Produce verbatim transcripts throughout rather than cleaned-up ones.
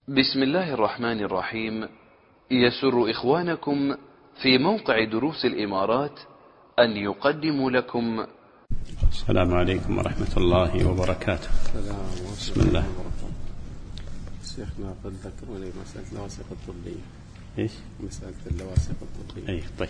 بسم الله الرحمن الرحيم. يسر إخوانكم في موقع دروس الإمارات أن يقدموا لكم. السلام عليكم ورحمة الله وبركاته. بسم الله. شيخنا قد ذكروا لي مسألة اللواصق الطبية. إيش؟ مسألة اللواصق الطبية. أي طيب.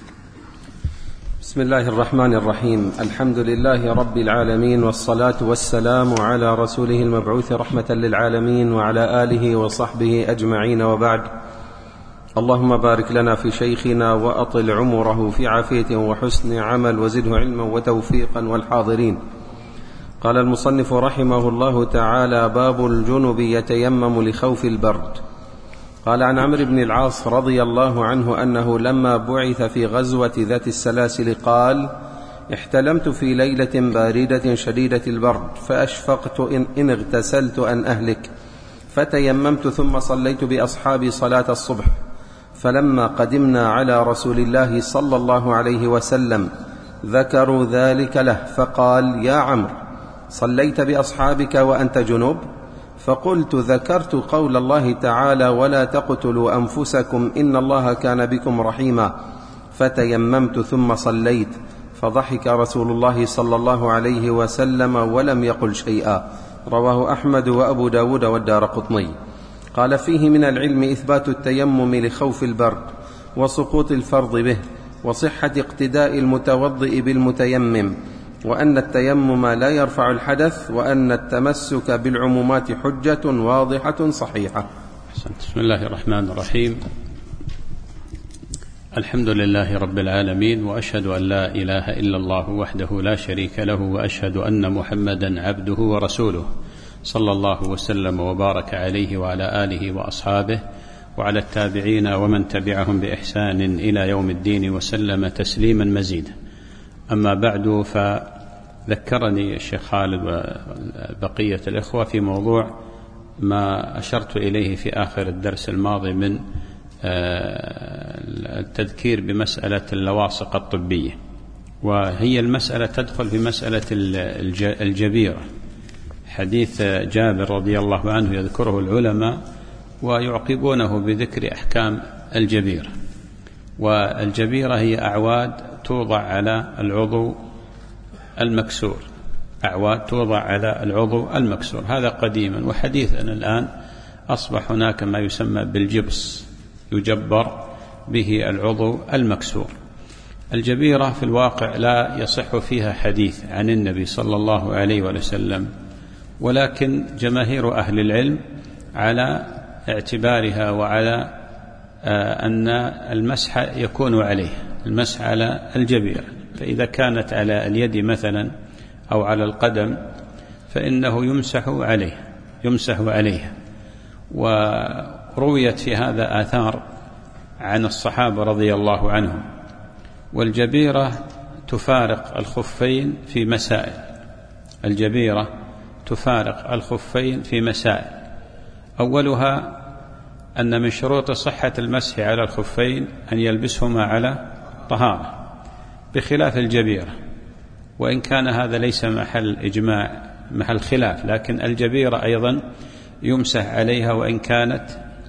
بسم الله الرحمن الرحيم. الحمد لله رب العالمين، والصلاة والسلام على رسوله المبعوث رحمة للعالمين وعلى آله وصحبه أجمعين، وبعد. اللهم بارك لنا في شيخنا وأطل عمره في عافية وحسن عمل، وزده علما وتوفيقا والحاضرين. قال المصنف رحمه الله تعالى: باب الجنب يتيمم لخوف البرد. قال عن عمرو بن العاص رضي الله عنه أنه لما بعث في غزوة ذات السلاسل قال: احتلمت في ليلة باردة شديدة البرد، فأشفقت إن, إن اغتسلت أن أهلك، فتيممت ثم صليت بأصحابي صلاة الصبح. فلما قدمنا على رسول الله صلى الله عليه وسلم ذكروا ذلك له، فقال: يا عمرو، صليت بأصحابك وأنت جنوب؟ فقلت: ذكرت قول الله تعالى: ولا تقتلوا أنفسكم إن الله كان بكم رحيما، فتيممت ثم صليت. فضحك رسول الله صلى الله عليه وسلم ولم يقل شيئا. رواه أحمد وأبو داود والدارقطني. قال: فيه من العلم إثبات التيمم لخوف البرد وسقوط الفرض به، وصحة اقتداء المتوضئ بالمتيمم، وأن التيمم لا يرفع الحدث، وأن التمسك بالعمومات حجة واضحة صحيحة. بسم الله الرحمن الرحيم. الحمد لله رب العالمين، وأشهد أن لا إله إلا الله وحده لا شريك له، وأشهد أن محمدا عبده ورسوله، صلى الله وسلم وبارك عليه وعلى آله وأصحابه وعلى التابعين ومن تبعهم بإحسان إلى يوم الدين، وسلم تسليما مزيدا. أما بعد، فذكرني الشيخ خالد وبقية الإخوة في موضوع ما أشرت إليه في آخر الدرس الماضي من التذكير بمسألة اللواصق الطبية، وهي المسألة تدخل في مسألة الجبيرة. حديث جابر رضي الله عنه يذكره العلماء ويعقبونه بذكر أحكام الجبيرة. والجبيرة هي أعواد توضع على العضو المكسور، أعواد توضع على العضو المكسور، هذا قديما. وحديثا الآن أصبح هناك ما يسمى بالجبس، يجبر به العضو المكسور. الجبيرة في الواقع لا يصح فيها حديث عن النبي صلى الله عليه وسلم، ولكن جماهير أهل العلم على اعتبارها وعلى أن المسح يكون عليه، المسح على الجبيرة. فإذا كانت على اليد مثلا أو على القدم فإنه يمسح عليه يمسح عليها. ورويت في هذا آثار عن الصحابة رضي الله عنهم. والجبيرة تفارق الخفين في مسائل الجبيرة تفارق الخفين في مسائل أولها أن من شروط صحة المسح على الخفين أن يلبسهما على طهارة، بخلاف الجبيرة، وإن كان هذا ليس محل إجماع محل خلاف، لكن الجبيرة أيضا يمسح عليها وإن كانت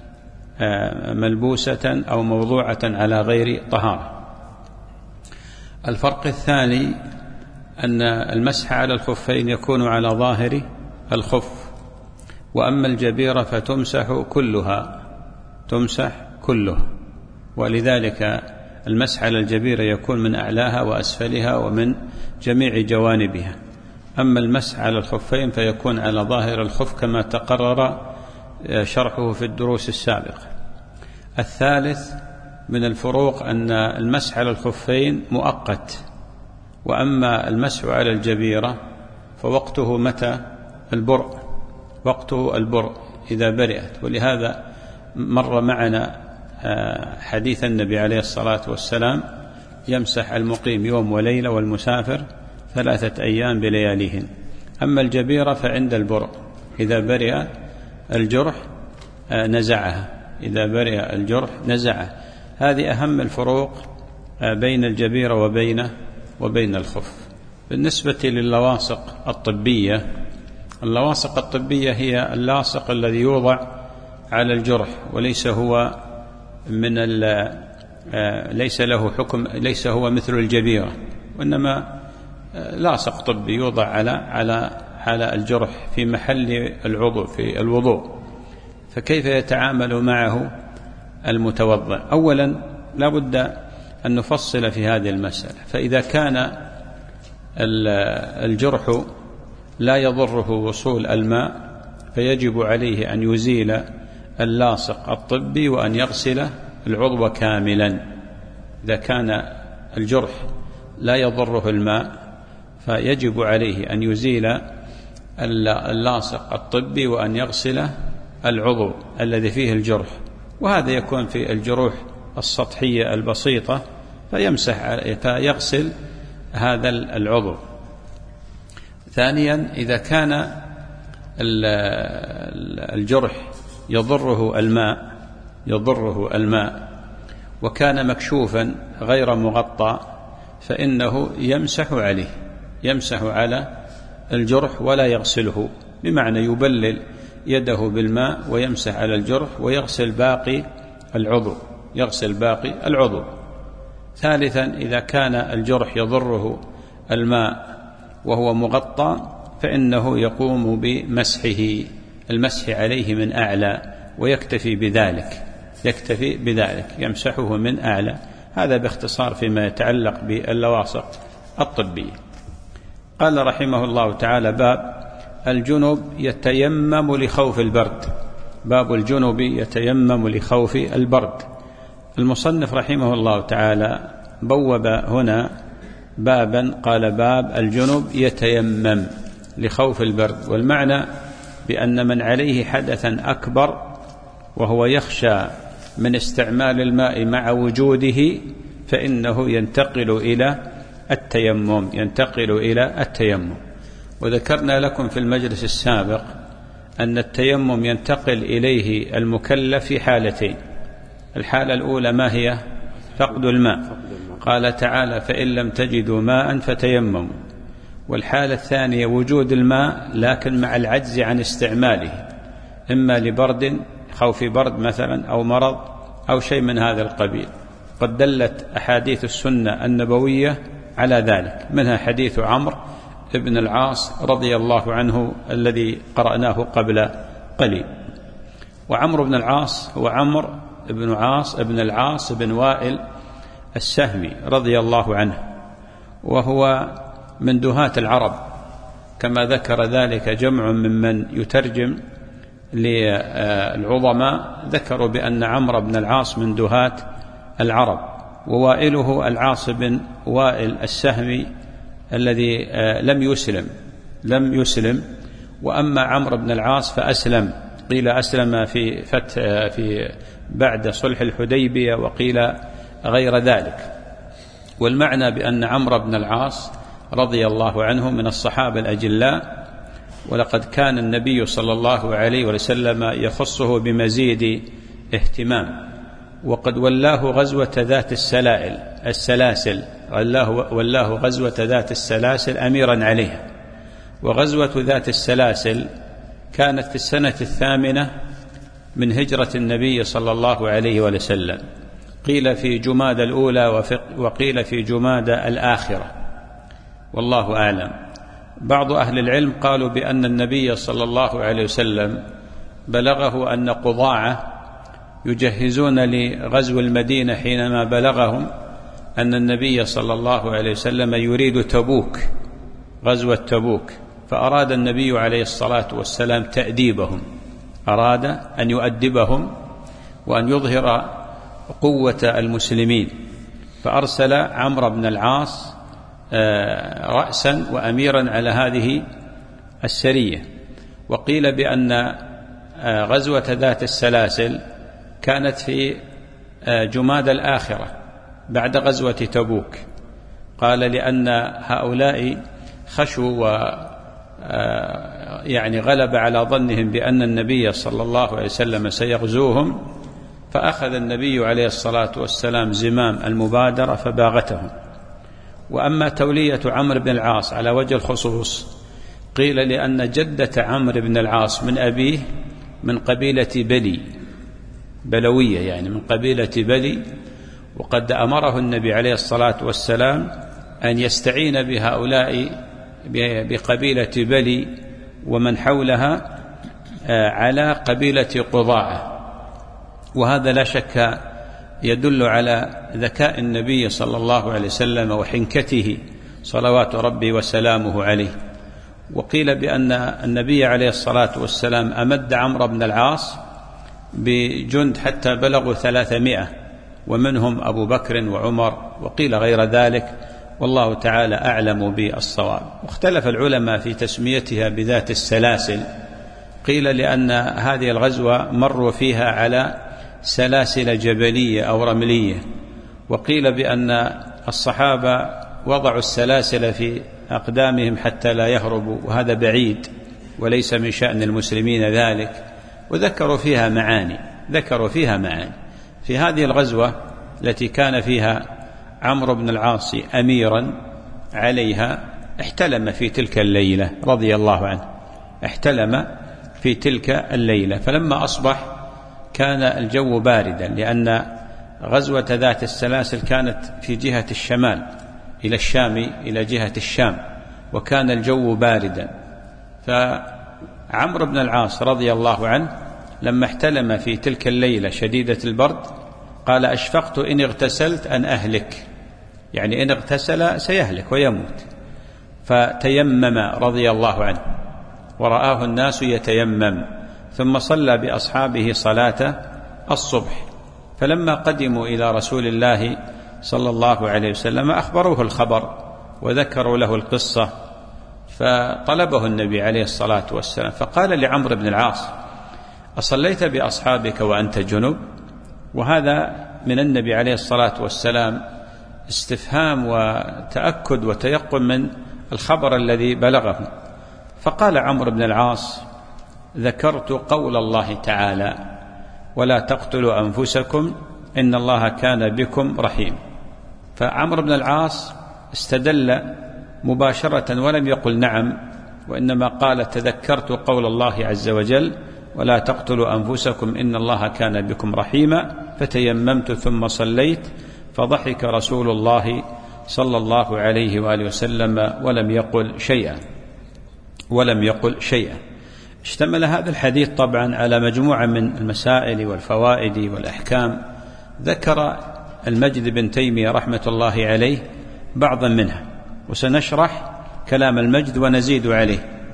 ملبوسة أو موضوعة على غير طهارة. الفرق الثاني أن المسح على الخفين يكون على ظاهر الخف، وأما الجبيرة فتمسح كلها تمسح كلها ولذلك المسح على الجبيرة يكون من أعلاها وأسفلها ومن جميع جوانبها. أما المسح على الخفين فيكون على ظاهر الخف كما تقرر شرحه في الدروس السابقة. الثالث من الفروق أن المسح على الخفين مؤقت، وأما المسح على الجبيرة فوقته متى؟ البرء، وقته البرء إذا برئت. ولهذا مر معنا حديث النبي عليه الصلاة والسلام: يمسح المقيم يوم وليلة والمسافر ثلاثة أيام بلياليهن. أما الجبيرة فعند البرء، إذا برئ الجرح نزعها إذا برئ الجرح نزعه. هذه أهم الفروق بين الجبيرة وبين وبين الخف. بالنسبة للواصق الطبية، اللواصق الطبية هي اللاصق الذي يوضع على الجرح وليس هو من ليس له حكم، ليس هو مثل الجبيرة، وإنما لاصق طبي يوضع على على على الجرح في محل العضو في الوضوء. فكيف يتعامل معه المتوضئ؟ أولا لا بد أن نفصل في هذه المسألة. فإذا كان الجرح لا يضره وصول الماء فيجب عليه أن يزيل اللاصق الطبي وأن يغسل العضو كاملا. إذا كان الجرح لا يضره الماء فيجب عليه أن يزيل اللاصق الطبي وأن يغسل العضو الذي فيه الجرح، وهذا يكون في الجروح السطحية البسيطة، فيمسح فيغسل هذا العضو. ثانيا إذا كان الجرح يضره الماء يضره الماء وكان مكشوفا غير مغطى فإنه يمسح عليه يمسح على الجرح ولا يغسله، بمعنى يبلل يده بالماء ويمسح على الجرح ويغسل باقي العضو يغسل باقي العضو. ثالثا إذا كان الجرح يضره الماء وهو مغطى فإنه يقوم بمسحه المسح عليه من أعلى ويكتفي بذلك يكتفي بذلك يمسحه من أعلى. هذا باختصار فيما يتعلق باللواصق الطبية. قال رحمه الله تعالى: باب الجنب يتيمم لخوف البرد. باب الجنب يتيمم لخوف البرد. المصنف رحمه الله تعالى بوب هنا بابا قال: باب الجنب يتيمم لخوف البرد، والمعنى بأن من عليه حدثا أكبر وهو يخشى من استعمال الماء مع وجوده فإنه ينتقل إلى التيمم ينتقل إلى التيمم. وذكرنا لكم في المجلس السابق أن التيمم ينتقل إليه المكلف في حالتين. الحالة الأولى ما هي؟ فقد الماء. قال تعالى: فإن لم تجدوا ماء فتيمموا. والحالة الثانية وجود الماء لكن مع العجز عن استعماله، إما لبرد خوف برد مثلا أو مرض أو شيء من هذا القبيل. قد دلت أحاديث السنة النبوية على ذلك، منها حديث عمرو بن العاص رضي الله عنه الذي قرأناه قبل قليل. وعمرو بن العاص هو عمرو بن عاص بن العاص بن وائل السهمي رضي الله عنه، وهو من دهاة العرب كما ذكر ذلك جمع ممن يترجم للعظماء، ذكروا بأن عمرو بن العاص من دهاة العرب، ووائله العاص بن وائل السهمي الذي لم يسلم لم يسلم وأما عمرو بن العاص فأسلم، قيل أسلم في فتح في بعد صلح الحديبية وقيل غير ذلك. والمعنى بأن عمرو بن العاص رضي الله عنه من الصحابة الأجلاء، ولقد كان النبي صلى الله عليه وسلم يخصه بمزيد اهتمام، وقد ولاه غزوة ذات السلائل السلاسل ولاه, ولاه غزوة ذات السلاسل أميرا عليها. وغزوة ذات السلاسل كانت في السنة الثامنة من هجرة النبي صلى الله عليه وسلم، قيل في جمادى الأولى وقيل في جمادى الآخرة، والله أعلم. بعض أهل العلم قالوا بأن النبي صلى الله عليه وسلم بلغه أن قضاعة يجهزون لغزو المدينة حينما بلغهم أن النبي صلى الله عليه وسلم يريد تبوك غزوة تبوك، فأراد النبي عليه الصلاة والسلام تأديبهم، أراد أن يؤدبهم وأن يظهر قوة المسلمين، فأرسل عمرو بن العاص رأسا وأميرا على هذه السرية. وقيل بأن غزوة ذات السلاسل كانت في جمادى الآخرة بعد غزوة تبوك، قال لأن هؤلاء خشوا و يعني غلب على ظنهم بأن النبي صلى الله عليه وسلم سيغزوهم، فأخذ النبي عليه الصلاة والسلام زمام المبادرة فباغتهم. وأما تولية عمرو بن العاص على وجه الخصوص قيل لأن جدة عمرو بن العاص من أبيه من قبيلة بلي بلوية يعني من قبيلة بلي، وقد أمره النبي عليه الصلاة والسلام أن يستعين بهؤلاء بقبيلة بلي ومن حولها على قبيلة قضاعة. وهذا لا شك يدل على ذكاء النبي صلى الله عليه وسلم وحنكته صلوات ربي وسلامه عليه. وقيل بأن النبي عليه الصلاة والسلام أمد عمرو بن العاص بجند حتى بلغوا ثلاثمائة، ومنهم أبو بكر وعمر، وقيل غير ذلك، والله تعالى أعلم بالصواب. واختلف العلماء في تسميتها بذات السلاسل، قيل لأن هذه الغزوة مروا فيها على سلاسل جبلية أو رملية، وقيل بأن الصحابة وضعوا السلاسل في أقدامهم حتى لا يهربوا، وهذا بعيد وليس من شأن المسلمين ذلك. وذكروا فيها معاني ذكروا فيها معاني في هذه الغزوة التي كان فيها عمرو بن العاص أميرا عليها. احتلم في تلك الليلة رضي الله عنه، احتلم في تلك الليلة، فلما أصبح كان الجو باردا، لأن غزوة ذات السلاسل كانت في جهة الشمال إلى الشام، إلى جهة الشام، وكان الجو باردا. فعمرو بن العاص رضي الله عنه لما احتلم في تلك الليلة شديدة البرد قال: أشفقت إن اغتسلت أن أهلك، يعني إن اغتسل سيهلك ويموت. فتيمم رضي الله عنه، ورآه الناس يتيمم، ثم صلى بأصحابه صلاة الصبح. فلما قدموا إلى رسول الله صلى الله عليه وسلم أخبروه الخبر وذكروا له القصة، فطلبه النبي عليه الصلاة والسلام فقال لعمرو بن العاص: أصليت بأصحابك وأنت جنب؟ وهذا من النبي عليه الصلاة والسلام استفهام وتأكد وتيقن من الخبر الذي بلغه. فقال عمرو بن العاص: ذكرت قول الله تعالى: ولا تقتلوا أنفسكم إن الله كان بكم رحيم. فعمرو بن العاص استدل مباشرة ولم يقل نعم، وإنما قال: تذكرت قول الله عز وجل: ولا تقتلوا أنفسكم إن الله كان بكم رحيما، فتيممت ثم صليت. فضحك رسول الله صلى الله عليه وآله وسلم ولم يقل شيئا ولم يقل شيئا. اشتمل هذا الحديث طبعا على مجموعة من المسائل والفوائد والأحكام، ذكر المجد بن تيمية رحمة الله عليه بعضا منها، وسنشرح كلام المجد ونزيد عليه.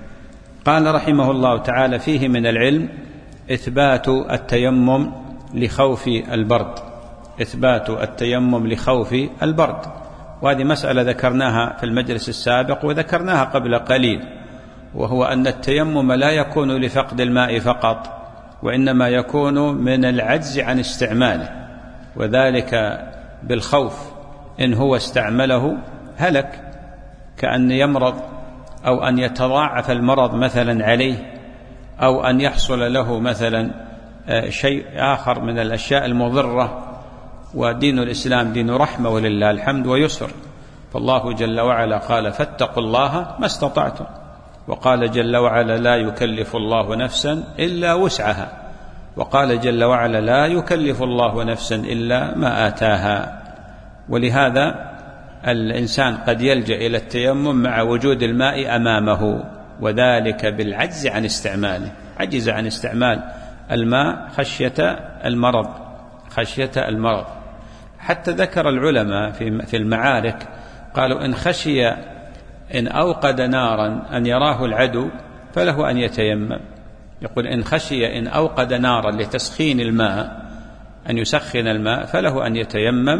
قال رحمه الله تعالى: فيه من العلم إثبات التيمم لخوف البرد إثبات التيمم لخوف البرد وهذه مسألة ذكرناها في المجلس السابق وذكرناها قبل قليل، وهو أن التيمم لا يكون لفقد الماء فقط، وإنما يكون من العجز عن استعماله، وذلك بالخوف. إن هو استعمله هلك، كأن يمرض أو أن يتضاعف المرض مثلا عليه، أو أن يحصل له مثلا شيء آخر من الأشياء المضرة. ودين الإسلام دين رحمة ولله الحمد ويسر، فالله جل وعلا قال: فاتقوا الله ما استطعتم، وقال جل وعلا: لا يكلف الله نفسا إلا وسعها، وقال جل وعلا: لا يكلف الله نفسا إلا ما آتاها. ولهذا الإنسان قد يلجأ إلى التيمم مع وجود الماء أمامه، وذلك بالعجز عن استعماله، عجز عن استعمال الماء خشية المرض خشية المرض حتى ذكر العلماء في المعارك قالوا: إن خشي إن أوقد نارا أن يراه العدو فله أن يتيمم. يقول: إن خشي إن أوقد نارا لتسخين الماء، أن يسخن الماء، فله أن يتيمم،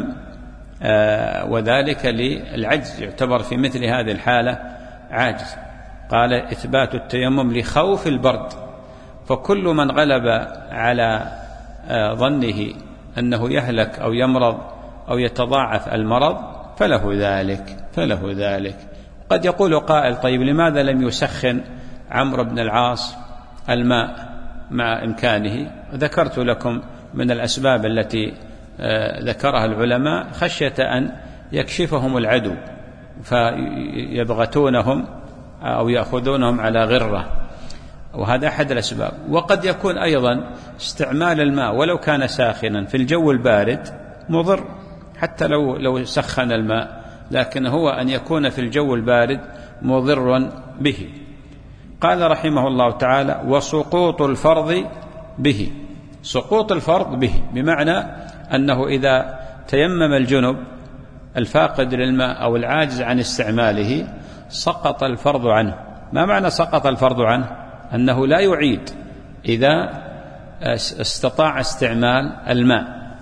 آه وذلك للعجز، يعتبر في مثل هذه الحالة عاجز. قال: إثبات التيمم لخوف البرد، فكل من غلب على آه ظنه أنه يهلك أو يمرض أو يتضاعف المرض فله ذلك فله ذلك قد يقول قائل: طيب لماذا لم يسخن عمرو بن العاص الماء مع إمكانه؟ ذكرت لكم من الأسباب التي ذكرها العلماء خشية أن يكشفهم العدو فيبغتونهم أو يأخذونهم على غرة، وهذا أحد الأسباب. وقد يكون أيضا استعمال الماء ولو كان ساخنا في الجو البارد مضر، حتى لو لو سخن الماء، لكن هو أن يكون في الجو البارد مضر به. قال رحمه الله تعالى: وسقوط الفرض به. سقوط الفرض به بمعنى أنه إذا تيمم الجنب الفاقد للماء أو العاجز عن استعماله سقط الفرض عنه. ما معنى سقط الفرض عنه؟ أنه لا يعيد إذا استطاع استعمال الماء،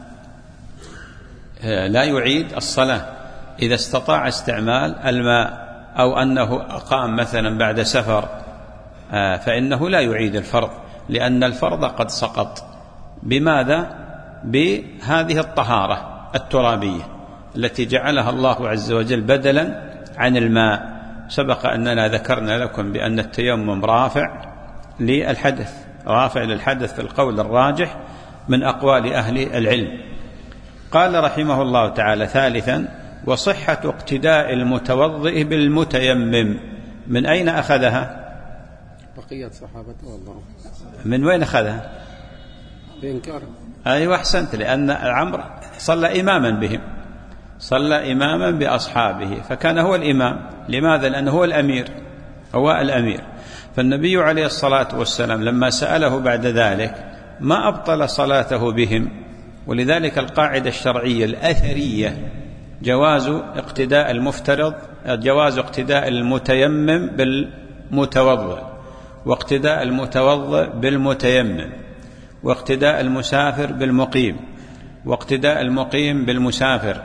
لا يعيد الصلاة إذا استطاع استعمال الماء، أو أنه أقام مثلا بعد سفر فإنه لا يعيد الفرض، لأن الفرض قد سقط. بماذا؟ بهذه الطهارة الترابية التي جعلها الله عز وجل بدلا عن الماء. سبق أننا ذكرنا لكم بأن التيمم رافع للحدث، رافع للحدث في القول الراجح من أقوال أهل العلم. قال رحمه الله تعالى: ثالثا: وصحة اقتداء المتوضئ بالمتيمم. من أين أخذها؟ بقية صحابته والله. من وين أخذها؟ بإنكار. أيوة أحسنت، لأن عمرو صلى إماما بهم، صلى إماما بأصحابه، فكان هو الإمام. لماذا؟ لأنه هو الأمير، هو الأمير. فالنبي عليه الصلاة والسلام لما سأله بعد ذلك ما أبطل صلاته بهم. ولذلك القاعدة الشرعية الأثرية جواز اقتداء المفترض، جواز اقتداء المتيمم بالمتوضئ، واقتداء المتوضئ بالمتيمم، واقتداء المسافر بالمقيم، واقتداء المقيم بالمسافر،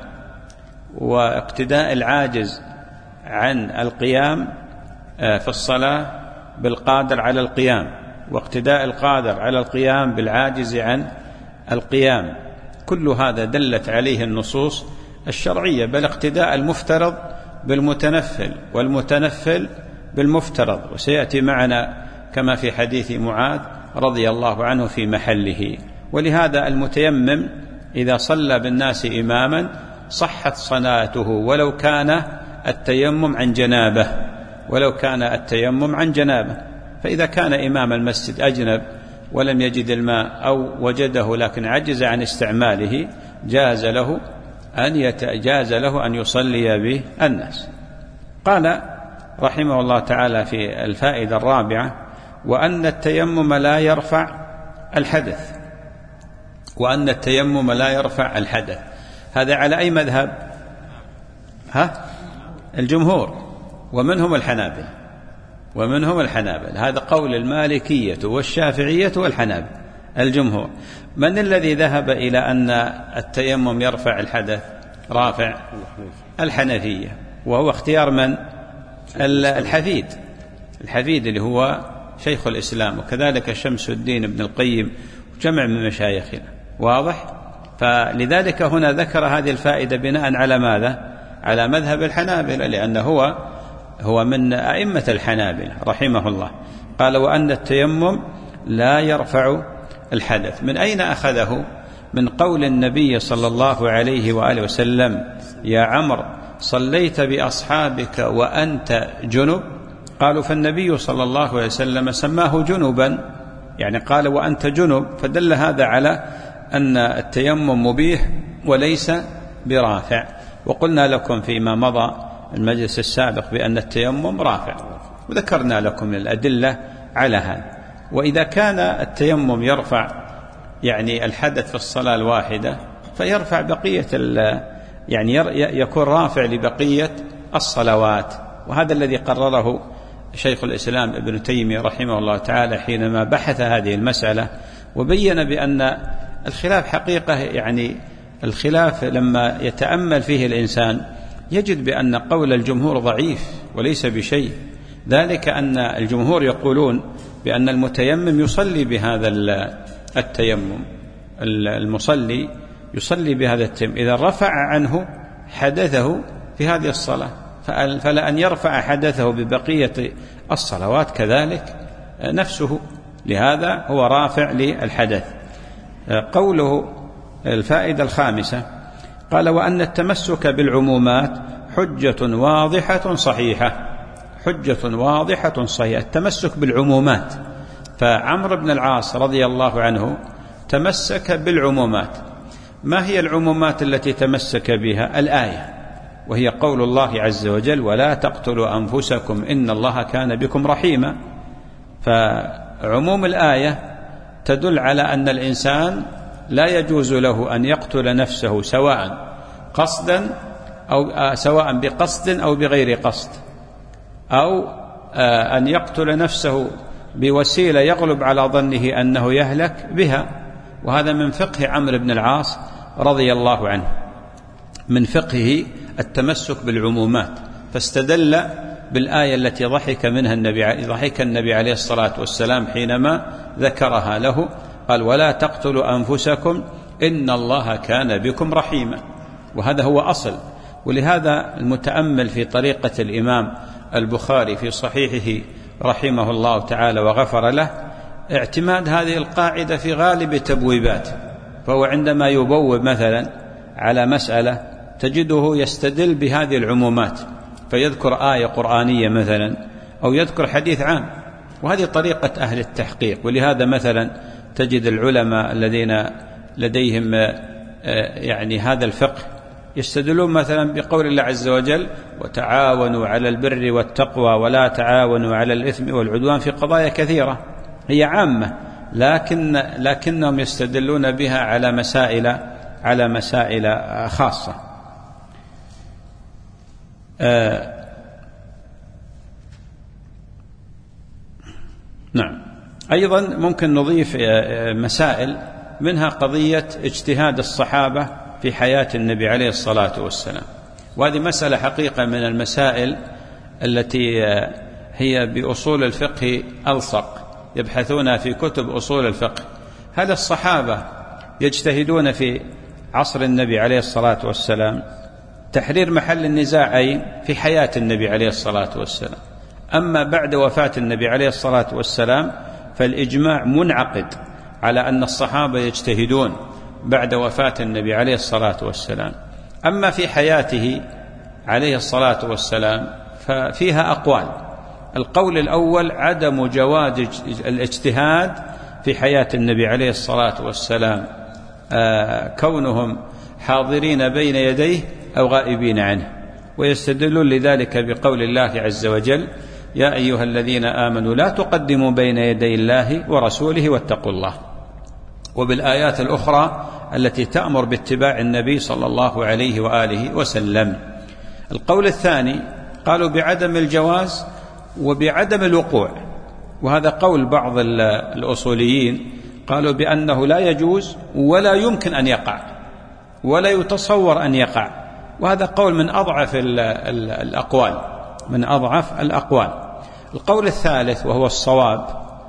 واقتداء العاجز عن القيام في الصلاة بالقادر على القيام، واقتداء القادر على القيام بالعاجز عن القيام. كل هذا دلت عليه النصوص الشرعية. بل اقتداء المفترض بالمتنفل، والمتنفل بالمفترض، وسيأتي معنا كما في حديث معاذ رضي الله عنه في محله. ولهذا المتيمم إذا صلى بالناس إماما صحت صلاته ولو كان التيمم عن جنابه، ولو كان التيمم عن جنابه. فإذا كان إمام المسجد أجنب ولم يجد الماء أو وجده لكن عجز عن استعماله جاز له أن يتجاز له أن يصلي به الناس. قال رحمه الله تعالى في الفائدة الرابعة: وأن التيمم لا يرفع الحدث. وأن التيمم لا يرفع الحدث، هذا على أي مذهب؟ ها؟ الجمهور، ومنهم الحنابلة، ومنهم الحنابلة. هذا قول المالكية والشافعية والحنابلة، الجمهور. من الذي ذهب إلى أن التيمم يرفع الحدث؟ رافع الحنفية، وهو اختيار من؟ الحفيد، الحفيد اللي هو شيخ الإسلام، وكذلك شمس الدين ابن القيم وجمع من مشايخنا. واضح؟ فلذلك هنا ذكر هذه الفائدة بناء على ماذا؟ على مذهب الحنابلة، لأنه هو هو من أئمة الحنابلة رحمه الله. قال: وأن التيمم لا يرفع الحدث. من أين أخذه؟ من قول النبي صلى الله عليه وآله وسلم: يا عمرو صليت بأصحابك وأنت جنب؟ قالوا: فالنبي صلى الله عليه وسلم سماه جنبا، يعني قال وأنت جنب، فدل هذا على أن التيمم مبيح وليس برافع. وقلنا لكم فيما مضى المجلس السابق بأن التيمم رافع، وذكرنا لكم الأدلة على هذا. وإذا كان التيمم يرفع يعني الحدث في الصلاة الواحدة فيرفع بقية يعني يكون رافع لبقية الصلوات. وهذا الذي قرره شيخ الإسلام ابن تيمية رحمه الله تعالى حينما بحث هذه المسألة، وبين بأن الخلاف حقيقة، يعني الخلاف لما يتأمل فيه الإنسان يجد بأن قول الجمهور ضعيف وليس بشيء. ذلك أن الجمهور يقولون بأن المتيمم يصلي بهذا التيمم، المصلي يصلي بهذا التيمم إذا رفع عنه حدثه في هذه الصلاة، فلا أن يرفع حدثه ببقية الصلوات كذلك نفسه، لهذا هو رافع للحدث. قوله الفائدة الخامسة: قال: وأن التمسك بالعمومات حجة واضحة صحيحة. حجة واضحة صحيحة. التمسك بالعمومات، فعمرو بن العاص رضي الله عنه تمسك بالعمومات. ما هي العمومات التي تمسك بها؟ الآية، وهي قول الله عز وجل: ولا تقتلوا أنفسكم إن الله كان بكم رحيما. فعموم الآية تدل على أن الإنسان لا يجوز له أن يقتل نفسه سواء قصدا أو سواء بقصد أو بغير قصد، أو أن يقتل نفسه بوسيلة يغلب على ظنه أنه يهلك بها. وهذا من فقه عمرو بن العاص رضي الله عنه، من فقهه التمسك بالعمومات، فاستدل بالآية التي ضحك منها النبي ضحك النبي عليه الصلاة والسلام حينما ذكرها له، قال: ولا تقتلوا أنفسكم إن الله كان بكم رحيما. وهذا هو أصل. ولهذا المتأمل في طريقة الإمام البخاري في صحيحه رحمه الله تعالى وغفر له اعتماد هذه القاعدة في غالب تبويباته. فهو عندما يبوب مثلا على مسألة تجده يستدل بهذه العمومات، فيذكر آية قرآنية مثلا أو يذكر حديث عام، وهذه طريقة أهل التحقيق. ولهذا مثلا تجد العلماء الذين لديهم يعني هذا الفقه يستدلون مثلا بقول الله عز وجل: وتعاونوا على البر والتقوى ولا تعاونوا على الإثم والعدوان، في قضايا كثيرة هي عامة، لكن لكنهم يستدلون بها على مسائل على مسائل خاصة. آه نعم. أيضا ممكن نضيف مسائل، منها قضية اجتهاد الصحابة في حياة النبي عليه الصلاة والسلام، وهذه مسألة حقيقة من المسائل التي هي بأصول الفقه ألصق، يبحثون في كتب أصول الفقه. هل الصحابة يجتهدون في عصر النبي عليه الصلاة والسلام؟ تحرير محل النزاع أين؟ في حياة النبي عليه الصلاة والسلام. أما بعد وفاة النبي عليه الصلاة والسلام فالإجماع منعقد على أن الصحابة يجتهدون بعد وفاة النبي عليه الصلاة والسلام. أما في حياته عليه الصلاة والسلام ففيها أقوال. القول الأول عدم جواز الاجتهاد في حياة النبي عليه الصلاة والسلام، آه كونهم حاضرين بين يديه أو غائبين عنه، ويستدلون لذلك بقول الله عز وجل: يا أيها الذين آمنوا لا تقدموا بين يدي الله ورسوله واتقوا الله، وبالآيات الأخرى التي تأمر باتباع النبي صلى الله عليه وآله وسلم. القول الثاني قالوا بعدم الجواز وبعدم الوقوع، وهذا قول بعض الأصوليين، قالوا بأنه لا يجوز ولا يمكن أن يقع ولا يتصور أن يقع، وهذا قول من أضعف الأقوال من أضعف الأقوال. القول الثالث وهو الصواب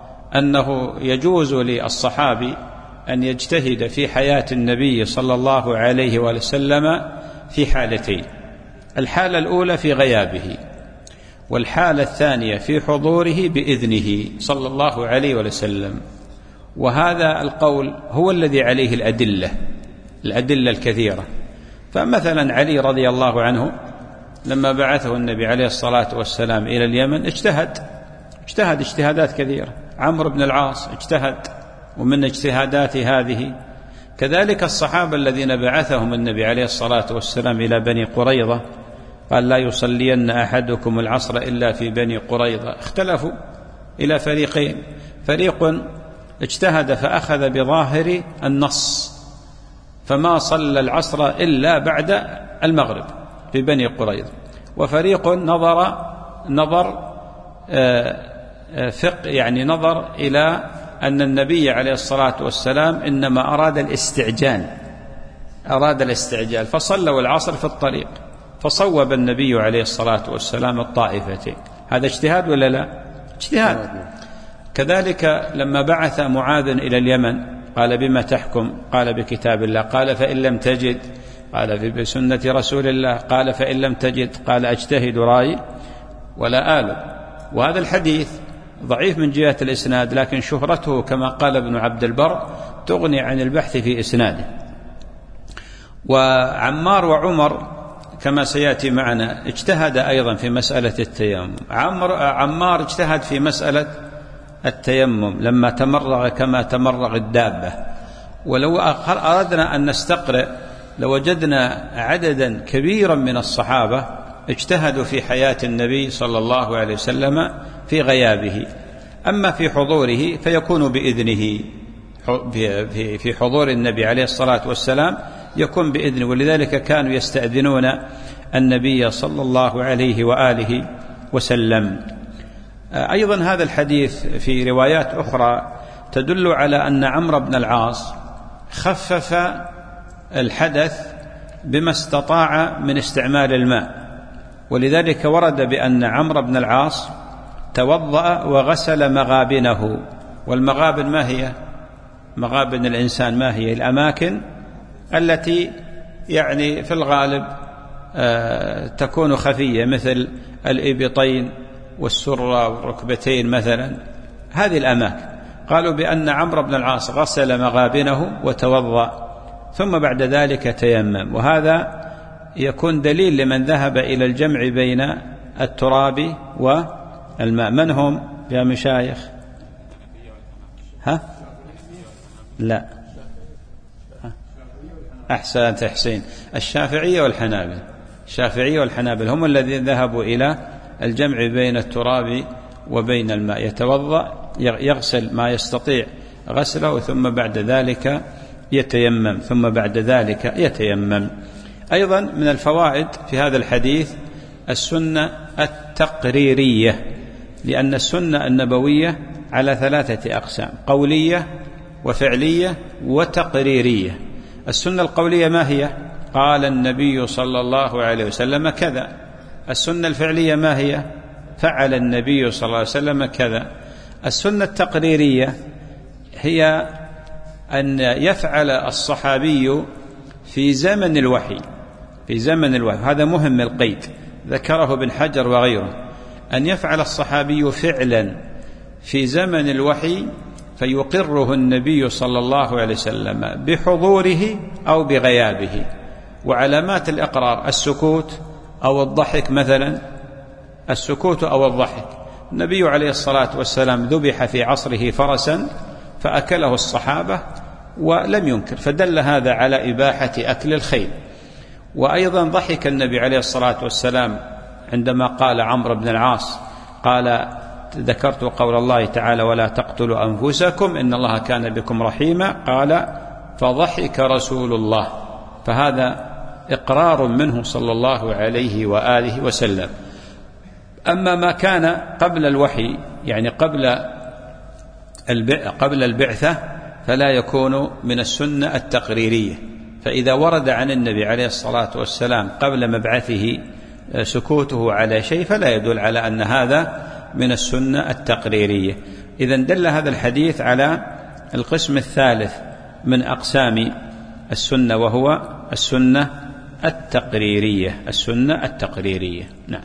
أنه يجوز للصحابي أن يجتهد في حياة النبي صلى الله عليه وسلم في حالتين: الحالة الأولى في غيابه، والحالة الثانية في حضوره بإذنه صلى الله عليه وسلم. وهذا القول هو الذي عليه الأدلة الأدلة الكثيرة. فمثلا علي رضي الله عنه لما بعثه النبي عليه الصلاة والسلام إلى اليمن اجتهد اجتهد اجتهادات كثيرة. عمرو بن العاص اجتهد، ومن اجتهادات هذه كذلك الصحابة الذين بعثهم النبي عليه الصلاة والسلام إلى بني قريظة، قال: لا يصلين أحدكم العصر إلا في بني قريظة. اختلفوا إلى فريقين: فريق اجتهد فأخذ بظاهر النص فما صلى العصر إلا بعد المغرب في بني قريظة، وفريق نظر نظر فقه يعني نظر إلى أن النبي عليه الصلاة والسلام إنما أراد الاستعجال أراد الاستعجال فصلوا العصر في الطريق، فصوب النبي عليه الصلاة والسلام الطائفتين. هذا اجتهاد ولا لا؟ اجتهاد. كذلك لما بعث معاذ إلى اليمن قال: بما تحكم؟ قال: بكتاب الله. قال: فإن لم تجد؟ قال: بسنة رسول الله. قال: فإن لم تجد؟ قال: أجتهد رأي ولا آل. وهذا الحديث ضعيف من جهة الإسناد، لكن شهرته كما قال ابن عبد البر تغني عن البحث في إسناده. وعمار وعمر كما سيأتي معنا اجتهد أيضا في مسألة التيمم. عمار اجتهد في مسألة التيمم لما تمرغ كما تمرغ الدابة. ولو أردنا أن نستقرئ لوجدنا عددا كبيرا من الصحابة اجتهدوا في حياة النبي صلى الله عليه وسلم في غيابه. أما في حضوره فيكون بإذنه، في حضور النبي عليه الصلاة والسلام يكون بإذنه، ولذلك كانوا يستأذنون النبي صلى الله عليه وآله وسلم. أيضا هذا الحديث في روايات أخرى تدل على أن عمرو بن العاص خفف الحدث بما استطاع من استعمال الماء، ولذلك ورد بأن عمرو بن العاص توضأ وغسل مغابنه. والمغابن ما هي؟ مغابن الإنسان ما هي؟ الأماكن التي يعني في الغالب تكون خفية، مثل الإبطين والسرة والركبتين مثلا، هذه الأماكن. قالوا بأن عمرو بن العاص غسل مغابنه وتوضأ ثم بعد ذلك تيمم، وهذا يكون دليل لمن ذهب إلى الجمع بين التراب والماء. من هم يا مشايخ؟ ها؟ لا، أحسنت حسين، الشافعية والحنابل. الشافعية والحنابل هم الذين ذهبوا إلى الجمع بين التراب وبين الماء، يتوضأ يغسل ما يستطيع غسله ثم بعد ذلك يتيمم ثم بعد ذلك يتيمم. أيضا من الفوائد في هذا الحديث السنة التقريرية، لأن السنة النبوية على ثلاثة أقسام: قولية وفعلية وتقريرية. السنة القولية ما هي؟ قال النبي صلى الله عليه وسلم كذا. السنة الفعلية ما هي؟ فعل النبي صلى الله عليه وسلم كذا. السنة التقريرية هي أن يفعل الصحابي في زمن الوحي، في زمن الوحي، هذا مهم القيد ذكره ابن حجر وغيره، أن يفعل الصحابي فعلا في زمن الوحي فيقره النبي صلى الله عليه وسلم بحضوره أو بغيابه. وعلامات الإقرار السكوت أو الضحك، مثلا السكوت أو الضحك. النبي عليه الصلاة والسلام ذبح في عصره فرسا فأكله الصحابة ولم ينكر، فدل هذا على إباحة أكل الخيل. وأيضا ضحك النبي عليه الصلاة والسلام عندما قال عمرو بن العاص، قال: ذكرت قول الله تعالى: ولا تقتلوا أنفسكم إن الله كان بكم رحيما، قال: فضحك رسول الله. فهذا إقرار منه صلى الله عليه وآله وسلم. أما ما كان قبل الوحي، يعني قبل قبل البعثة، فلا يكون من السنة التقريرية. فإذا ورد عن النبي عليه الصلاة والسلام قبل مبعثه سكوته على شيء فلا يدل على أن هذا من السنة التقريرية. إذن دل هذا الحديث على القسم الثالث من أقسام السنة، وهو السنة التقريرية. السنة التقريرية. نعم.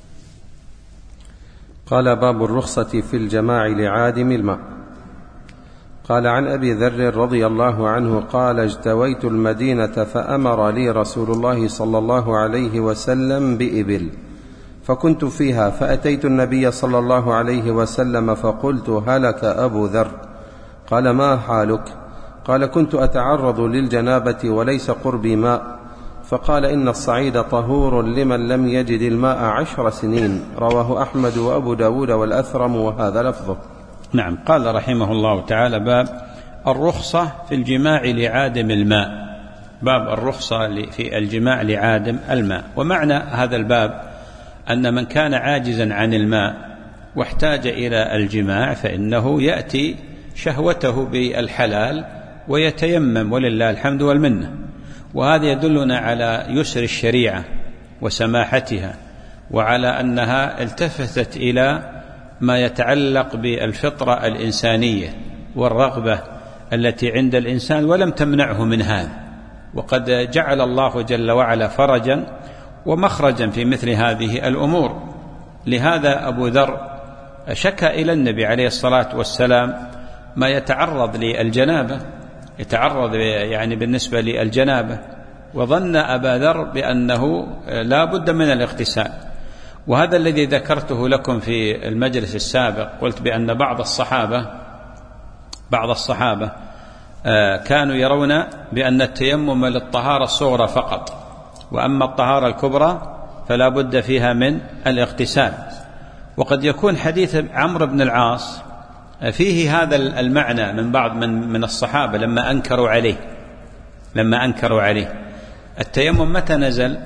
قال: باب الرخصة في الجماع لعادم الماء. قال: عن أبي ذر رضي الله عنه قال: اجتويت المدينة فأمر لي رسول الله صلى الله عليه وسلم بإبل، فكنت فيها، فأتيت النبي صلى الله عليه وسلم فقلت: هلك أبو ذر. قال: ما حالك؟ قال: كنت أتعرض للجنابة وليس قربي ماء. فقال: إن الصعيد طهور لمن لم يجد الماء عشر سنين. رواه أحمد وأبو داود والأثرم، وهذا لفظه. نعم. قال رحمه الله تعالى: باب الرخصة في الجماع لعادم الماء. باب الرخصة في الجماع لعادم الماء. ومعنى هذا الباب أن من كان عاجزا عن الماء واحتاج إلى الجماع فإنه يأتي شهوته بالحلال ويتيمم، ولله الحمد والمنة. وهذا يدلنا على يسر الشريعة وسماحتها، وعلى أنها التفتت إلى ما يتعلق بالفطرة الإنسانية والرغبة التي عند الإنسان ولم تمنعه من هذا. وقد جعل الله جل وعلا فرجا ومخرجا في مثل هذه الأمور. لهذا أبو ذر شكى إلى النبي عليه الصلاة والسلام ما يتعرض للجنابة، يتعرض يعني بالنسبة للجنابة، وظن أبا ذر بأنه لا بد من الاغتسال. وهذا الذي ذكرته لكم في المجلس السابق، قلت بأن بعض الصحابة بعض الصحابة كانوا يرون بأن التيمم للطهارة الصغرى فقط، وأما الطهارة الكبرى فلا بد فيها من الاغتسال. وقد يكون حديث عمرو بن العاص فيه هذا المعنى من بعض من من الصحابة لما أنكروا عليه لما أنكروا عليه التيمم متى نزل؟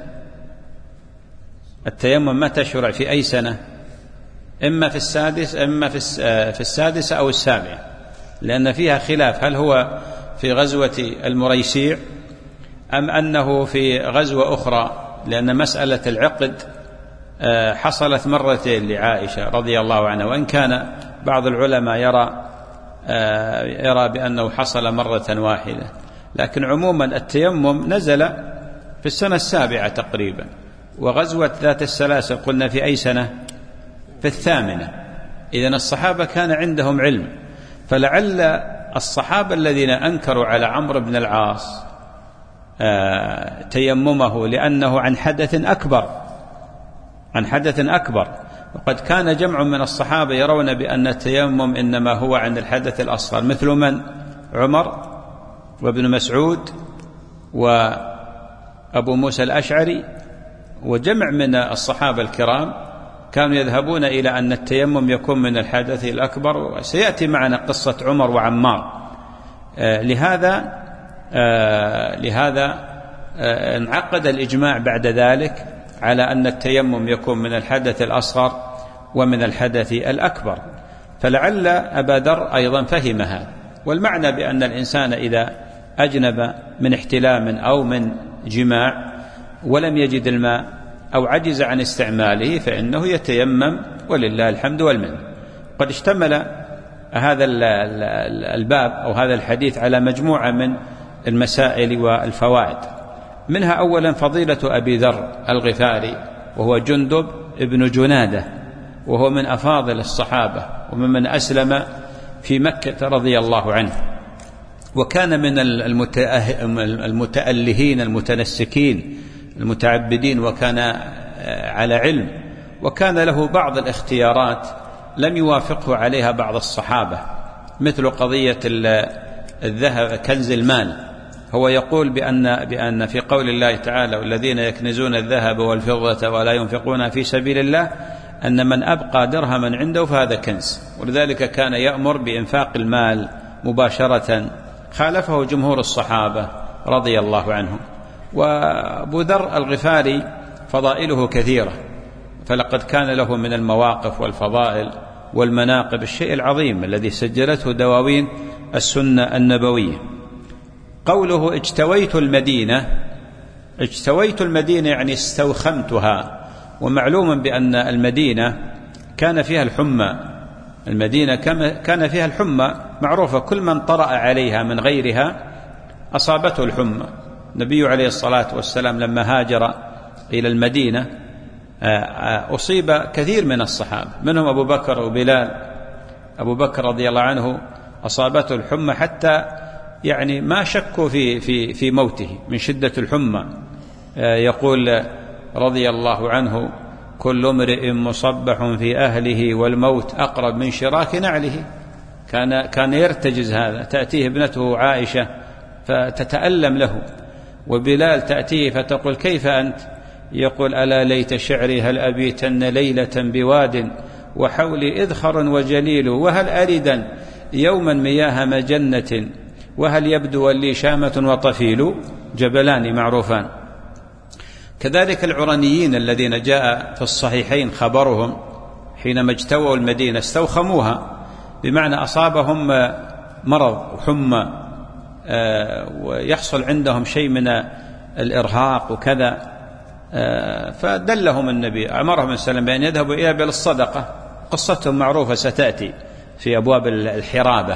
التيمم متى شرع؟ في أي سنة؟ إما في السادس إما في في السادسة أو السابعة، لأن فيها خلاف، هل هو في غزوة المريسيع أم أنه في غزوة أخرى، لأن مسألة العقد حصلت مرتين لعائشة رضي الله عنها، وإن كان بعض العلماء يرى يرى بأنه حصل مرة واحدة، لكن عموما التيمم نزل في السنة السابعة تقريبا. وغزوة ذات السلاسل قلنا في أي سنة؟ في الثامنة. إذن الصحابة كان عندهم علم، فلعل الصحابة الذين أنكروا على عمرو بن العاص تيممه لأنه عن حدث أكبر عن حدث أكبر وقد كان جمع من الصحابة يرون بأن التيمم إنما هو عن الحدث الأصغر، مثل من؟ عمر وابن مسعود وأبو موسى الأشعري وجمع من الصحابة الكرام كانوا يذهبون إلى أن التيمم يكون من الحدث الأكبر، وسيأتي معنا قصة عمر وعمار. آه لهذا آه لهذا آه انعقد الإجماع بعد ذلك على أن التيمم يكون من الحدث الأصغر ومن الحدث الأكبر، فلعل أبا ذر أيضا فهم هذا. والمعنى بأن الإنسان إذا أجنب من احتلام أو من جماع ولم يجد الماء أو عجز عن استعماله فإنه يتيمم، ولله الحمد والمنة. قد اشتمل هذا الباب أو هذا الحديث على مجموعة من المسائل والفوائد، منها أولا فضيلة أبي ذر الغفاري، وهو جندب ابن جنادة، وهو من أفاضل الصحابة ومن أسلم في مكة رضي الله عنه، وكان من المتألهين المتنسكين المتعبدين، وكان على علم، وكان له بعض الاختيارات لم يوافقه عليها بعض الصحابة، مثل قضية الذهب كنز المال. هو يقول بأن, بأن في قول الله تعالى والذين يكنزون الذهب والفضة ولا ينفقونها في سبيل الله أن من أبقى درهما عنده فهذا كنز، ولذلك كان يأمر بإنفاق المال مباشرة، خالفه جمهور الصحابة رضي الله عنهم. وأبو ذر الغفاري فضائله كثيرة، فلقد كان له من المواقف والفضائل والمناقب الشيء العظيم الذي سجلته دواوين السنة النبوية. قوله اجتويت المدينة، اجتويت المدينة يعني استوخمتها، ومعلوم بأن المدينة كان فيها الحمى، المدينة كان فيها الحمى معروفة، كل من طرأ عليها من غيرها أصابته الحمى. النبي عليه الصلاة والسلام لما هاجر إلى المدينة أصيب كثير من الصحابة، منهم أبو بكر وبلال. أبو بكر رضي الله عنه أصابته الحمى حتى يعني ما شكوا في في في موته من شدة الحمى. يقول رضي الله عنه كل امرئ مصبح في أهله والموت أقرب من شراك نعله. كان كان يرتجز هذا، تأتيه ابنته عائشة فتتألم له، وبلال تأتيه فتقول كيف أنت؟ يقول ألا ليت شعري هل أبيتن ليلة بواد وحولي إذخر وجليل وهل أردا يوما مياه مجنة وهل يبدو لي شامة وطفيل، جبلان معروفان. كذلك العرنيين الذين جاء في الصحيحين خبرهم حينما اجتووا المدينة استوخموها، بمعنى أصابهم مرض وحمى ويحصل عندهم شيء من الإرهاق وكذا، فدلهم النبي أمرهم السلام بأن يذهبوا إلى بل الصدقة، قصتهم معروفة ستأتي في أبواب الحرابة.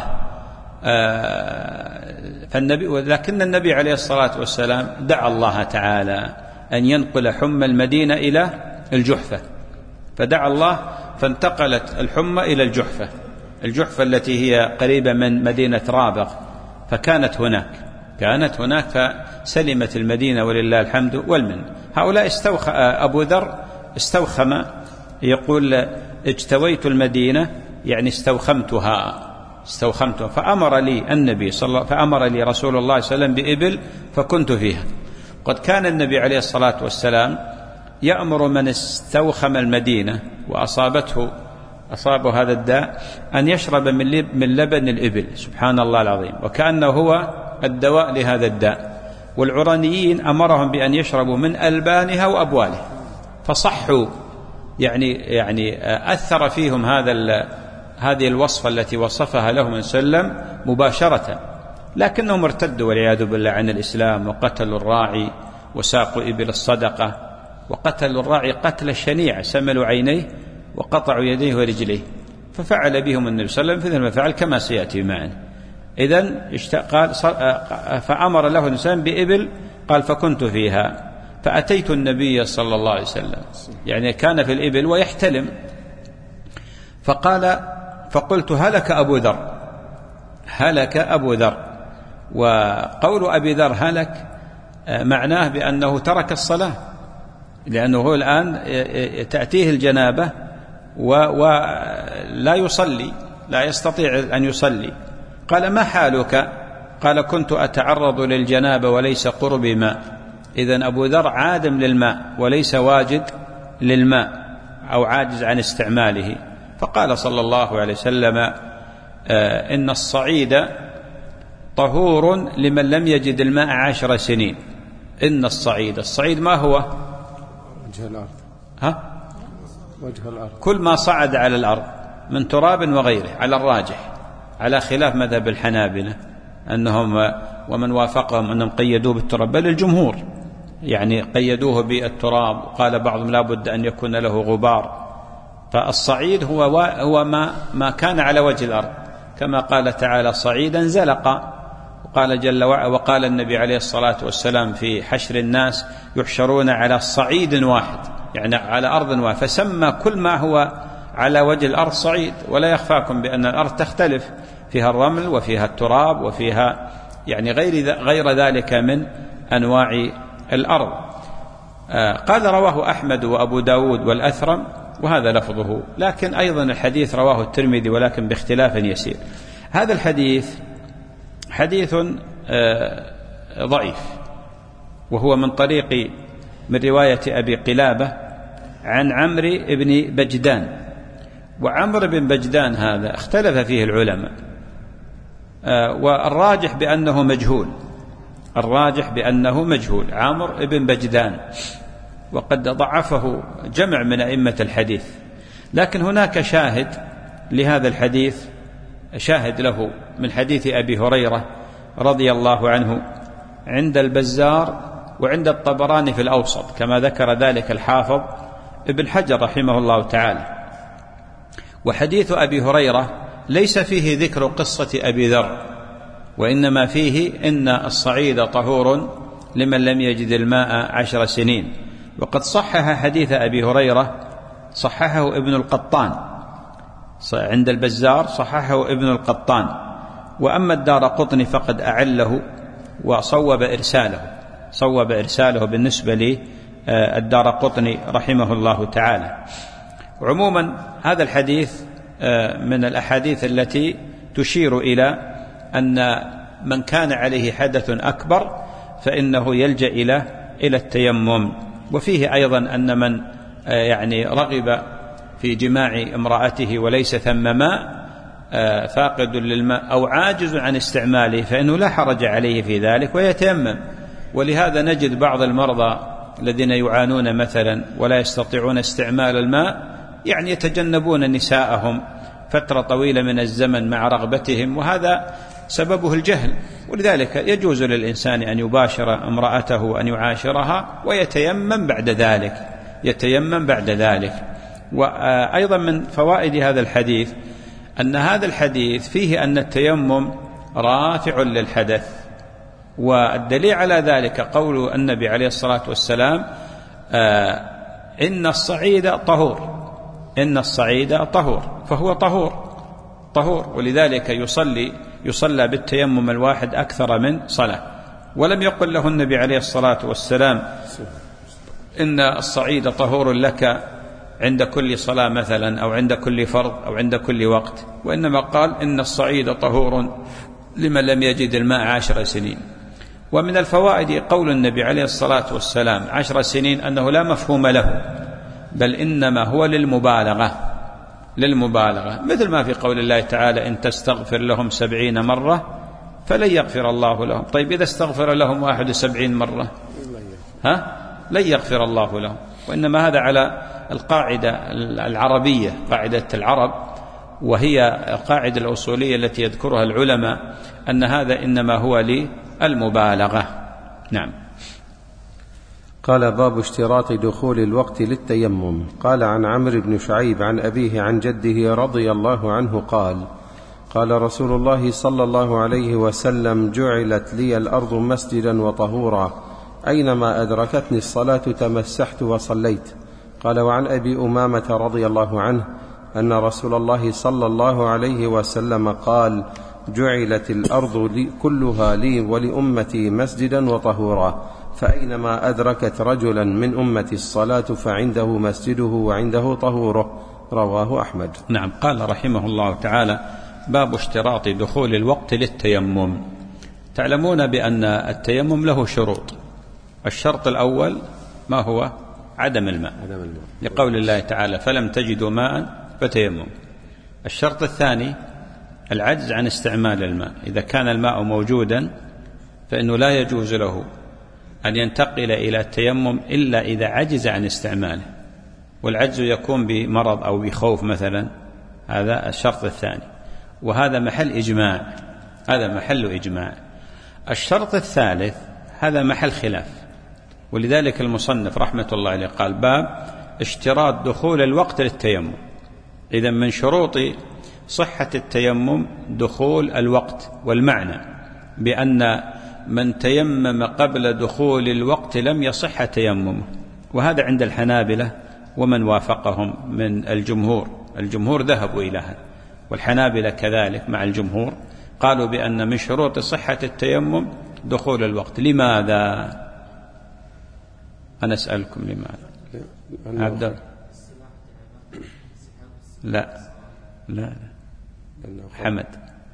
فالنبي لكن النبي عليه الصلاة والسلام دعا الله تعالى أن ينقل حمى المدينة إلى الجحفة، فدعا الله فانتقلت الحمى إلى الجحفة، الجحفة التي هي قريبة من مدينة رابغ، فكانت هناك كانت هناك فسلمت المدينة ولله الحمد والمن. هؤلاء استوخ أبو ذر استوخم يقول اجتويت المدينة يعني استوخمتها استوخمتها فأمر لي النبي صلى الله فأمر لي رسول الله صلى الله عليه وسلم بإبل فكنت فيها. قد كان النبي عليه الصلاة والسلام يأمر من استوخم المدينة وأصابته أصابه هذا الداء أن يشرب من لبن الإبل، سبحان الله العظيم، وكأنه هو الدواء لهذا الداء. والعرانيين أمرهم بأن يشربوا من ألبانها وأبوالها فصحوا، يعني يعني أثر فيهم هذا هذه الوصفة التي وصفها لهم سلم مباشرة، لكنهم ارتدوا والعياذ بالله عن الإسلام وقتلوا الراعي وساقوا إبل الصدقة، وقتلوا الراعي قتل شنيع، سملوا عينيه وقطعوا يديه ورجليه، ففعل بهم النبي صلى الله عليه وسلم مثل ما فعل كما سيأتي معنا. إذن قال فأمر له الإنسان بإبل، قال فكنت فيها فأتيت النبي صلى الله عليه وسلم، يعني كان في الإبل ويحتلم، فقال فقلت هلك أبو ذر، هلك أبو ذر. وقول أبي ذر هلك معناه بأنه ترك الصلاة، لأنه هو الآن تأتيه الجنابة ولا يصلي، لا يستطيع أن يصلي. قال ما حالك؟ قال كنت أتعرض للجنابة وليس قربي ماء. إذن أبو ذر عادم للماء وليس واجد للماء أو عاجز عن استعماله. فقال صلى الله عليه وسلم آه إن الصعيد طهور لمن لم يجد الماء عشر سنين. إن الصعيد، الصعيد ما هو؟ وجه الأرض. ها؟ وجه الأرض، كل ما صعد على الأرض من تراب وغيره، على الراجح، على خلاف مذهب الحنابلة أنهم ومن وافقهم أنهم قيدوه بالتراب، بل الجمهور يعني قيدوه بالتراب، وقال بعضهم لا بد أن يكون له غبار. فالصعيد هو هو ما ما كان على وجه الأرض، كما قال تعالى صعيدا زلقا، وقال جل وعلا وقال النبي عليه الصلاة والسلام في حشر الناس يحشرون على صعيد واحد، يعني على أرض واحد، فسمى كل ما هو على وجه الأرض صعيد. ولا يخفاكم بأن الأرض تختلف، فيها الرمل وفيها التراب وفيها يعني غير غير ذلك من أنواع الأرض. آه قال رواه أحمد وأبو داود والأثرم، وهذا لفظه، لكن أيضا الحديث رواه الترمذي ولكن باختلاف يسير. هذا الحديث حديث آه ضعيف، وهو من طريق من رواية أبي قلابة عن عمرو بن بجدان. وعمرو بن بجدان هذا اختلف فيه العلماء، آه والراجح بأنه مجهول، الراجح بأنه مجهول عمرو بن بجدان، وقد ضعفه جمع من أئمة الحديث. لكن هناك شاهد لهذا الحديث، شاهد له من حديث أبي هريرة رضي الله عنه عند البزار وعند الطبراني في الأوسط، كما ذكر ذلك الحافظ ابن حجر رحمه الله تعالى. وحديث أبي هريرة ليس فيه ذكر قصة أبي ذر، وإنما فيه إن الصعيد طهور لمن لم يجد الماء عشر سنين. وقد صحح حديث أبي هريرة، صححه ابن القطان عند البزار، صححه ابن القطان. وأما الدارقطني فقد أعله وصوب إرساله، صوب إرساله بالنسبة للدارقطني رحمه الله تعالى. عموما هذا الحديث من الأحاديث التي تشير إلى أن من كان عليه حدث أكبر فإنه يلجأ إلى إلى التيمم. وفيه أيضا أن من يعني رغب في جماع امرأته وليس ثم ماء فاقد للماء أو عاجز عن استعماله فإنه لا حرج عليه في ذلك ويتيمم. ولهذا نجد بعض المرضى الذين يعانون مثلا ولا يستطيعون استعمال الماء يعني يتجنبون نساءهم فترة طويلة من الزمن مع رغبتهم، وهذا سببه الجهل. ولذلك يجوز للإنسان أن يباشر امرأته وأن يعاشرها ويتيمم بعد ذلك، يتيمم بعد ذلك. وأيضا من فوائد هذا الحديث أن هذا الحديث فيه أن التيمم رافع للحدث، والدليل على ذلك قول النبي عليه الصلاة والسلام آه إن الصعيد طهور، إن الصعيد طهور، فهو طهور طهور. ولذلك يصلي يصلى بالتيمم الواحد أكثر من صلاة. ولم يقل له النبي عليه الصلاة والسلام إن الصعيد طهور لك عند كل صلاة مثلا أو عند كل فرض أو عند كل وقت، وإنما قال إن الصعيد طهور لمن لم يجد الماء عشر سنين. ومن الفوائد قول النبي عليه الصلاة والسلام عشر سنين أنه لا مفهوم له، بل إنما هو للمبالغة للمبالغة مثل ما في قول الله تعالى إن تستغفر لهم سبعين مرة فلن يغفر الله لهم. طيب إذا استغفر لهم واحد وسبعين مرة ها لن يغفر الله لهم. وإنما هذا على القاعدة العربية، قاعدة العرب، وهي القاعدة الأصولية التي يذكرها العلماء أن هذا إنما هو للمبالغة. نعم. قال باب اشتراط دخول الوقت للتيمم. قال عن عمرو بن شعيب عن أبيه عن جده رضي الله عنه قال قال رسول الله صلى الله عليه وسلم جعلت لي الأرض مسجدا وطهورا، أينما أدركتني الصلاة تمسحت وصليت. قال وعن أبي أمامة رضي الله عنه أن رسول الله صلى الله عليه وسلم قال جعلت الأرض لي كلها لي ولأمتي مسجدا وطهورا، فأينما أدركت رجلا من أمتي الصلاة فعنده مسجده وعنده طهوره. رواه أحمد. نعم. قال رحمه الله تعالى باب اشتراط دخول الوقت للتيمم. تعلمون بأن التيمم له شروط. الشرط الأول ما هو؟ عدم الماء، لقول الله تعالى فلم تجدوا ماء فتيمم. الشرط الثاني العجز عن استعمال الماء، إذا كان الماء موجودا فإنه لا يجوز له أن ينتقل إلى التيمم إلا إذا عجز عن استعماله، والعجز يكون بمرض أو بخوف مثلا. هذا الشرط الثاني، وهذا محل إجماع، هذا محل إجماع. الشرط الثالث هذا محل خلاف، ولذلك المصنف رحمة الله عليه قال باب اشتراط دخول الوقت للتيمم. إذن من شروط صحة التيمم دخول الوقت، والمعنى بأن من تيمم قبل دخول الوقت لم يصح تيممه، وهذا عند الحنابلة ومن وافقهم من الجمهور. الجمهور ذهبوا إلى هذا، والحنابلة كذلك مع الجمهور قالوا بأن من شروط صحة التيمم دخول الوقت. لماذا؟ أنا أسألكم لماذا؟ عبد لا لا حمد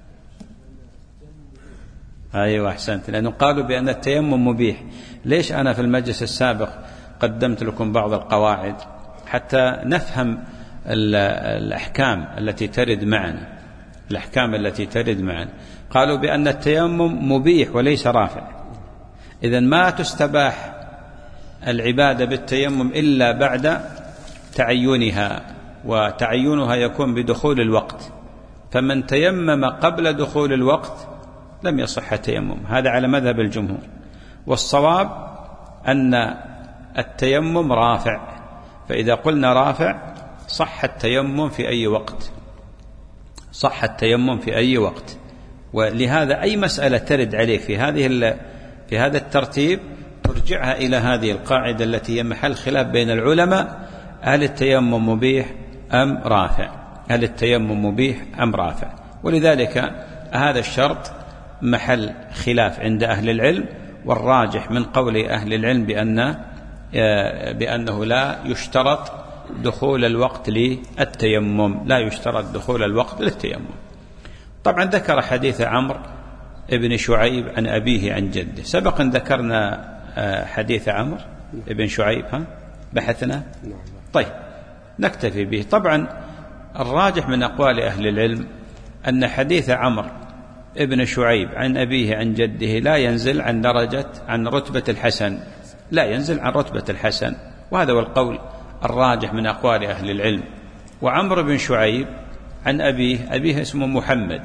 أيوة أحسنت، لأنه قالوا بأن التيمم مبيح. ليش أنا في المجلس السابق قدمت لكم بعض القواعد حتى نفهم الأحكام التي ترد معنا، الأحكام التي ترد معنا. قالوا بأن التيمم مبيح وليس رافع، إذن ما تستباح العبادة بالتيمم إلا بعد تعينها، وتعينها يكون بدخول الوقت. فمن تيمم قبل دخول الوقت لم يصح التيمم، هذا على مذهب الجمهور. والصواب أن التيمم رافع، فإذا قلنا رافع صح التيمم في أي وقت، صح التيمم في أي وقت. ولهذا أي مسألة ترد عليك في هذه في هذا الترتيب ترجعها إلى هذه القاعدة التي هي محل خلاف بين العلماء: هل التيمم مبيح أم رافع؟ هل التيمم مبيح أم رافع؟ ولذلك هذا الشرط محل خلاف عند أهل العلم، والراجح من قول أهل العلم بأن بأنه لا يشترط دخول الوقت للتيمم، لا يشترط دخول الوقت للتيمم. طبعا ذكر حديث عمرو ابن شعيب عن أبيه عن جده. سبق أن ذكرنا حديث عمرو ابن شعيب، ها بحثنا؟ طيب نكتفي به. طبعا الراجح من أقوال أهل العلم أن حديث عمرو ابن شعيب عن أبيه عن جده لا ينزل عن درجة عن رتبة الحسن، لا ينزل عن رتبة الحسن، وهذا هو القول الراجح من أقوال أهل العلم. وعمرو بن شعيب عن أبيه، أبيه اسمه محمد،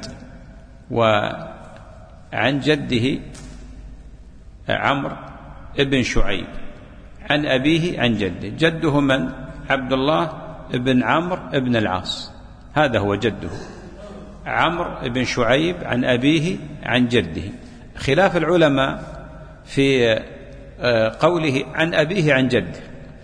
وعن جده عمرو ابن شعيب، عن أبيه عن جده. جده من؟ عبد الله ابن عمرو ابن العاص، هذا هو جده، عمرو ابن شعيب عن أبيه عن جده. خلاف العلماء في قوله عن أبيه عن جده،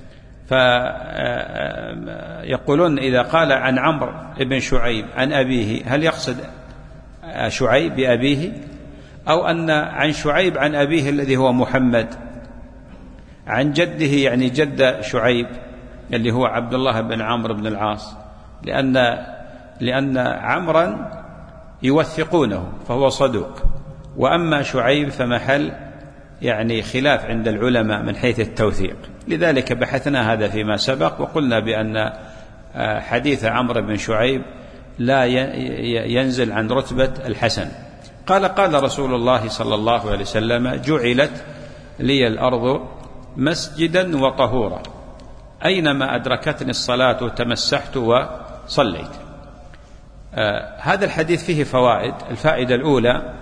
فيقولون إذا قال عن عمرو ابن شعيب عن أبيه هل يقصد شعيب بأبيه، أو أن عن شعيب عن أبيه الذي هو محمد، عن جده يعني جد شعيب اللي هو عبد الله بن عمرو بن العاص، لأن لأن عمرا يوثقونه فهو صدوق، وأما شعيب فمحل يعني خلاف عند العلماء من حيث التوثيق، لذلك بحثنا هذا فيما سبق وقلنا بأن حديث عمرو بن شعيب لا ينزل عن رتبة الحسن. قال قال رسول الله صلى الله عليه وسلم: جعلت لي الأرض مسجدا وطهورا، أينما أدركتني الصلاة تمسحت وصليت. آه هذا الحديث فيه فوائد. الفائدة الأولى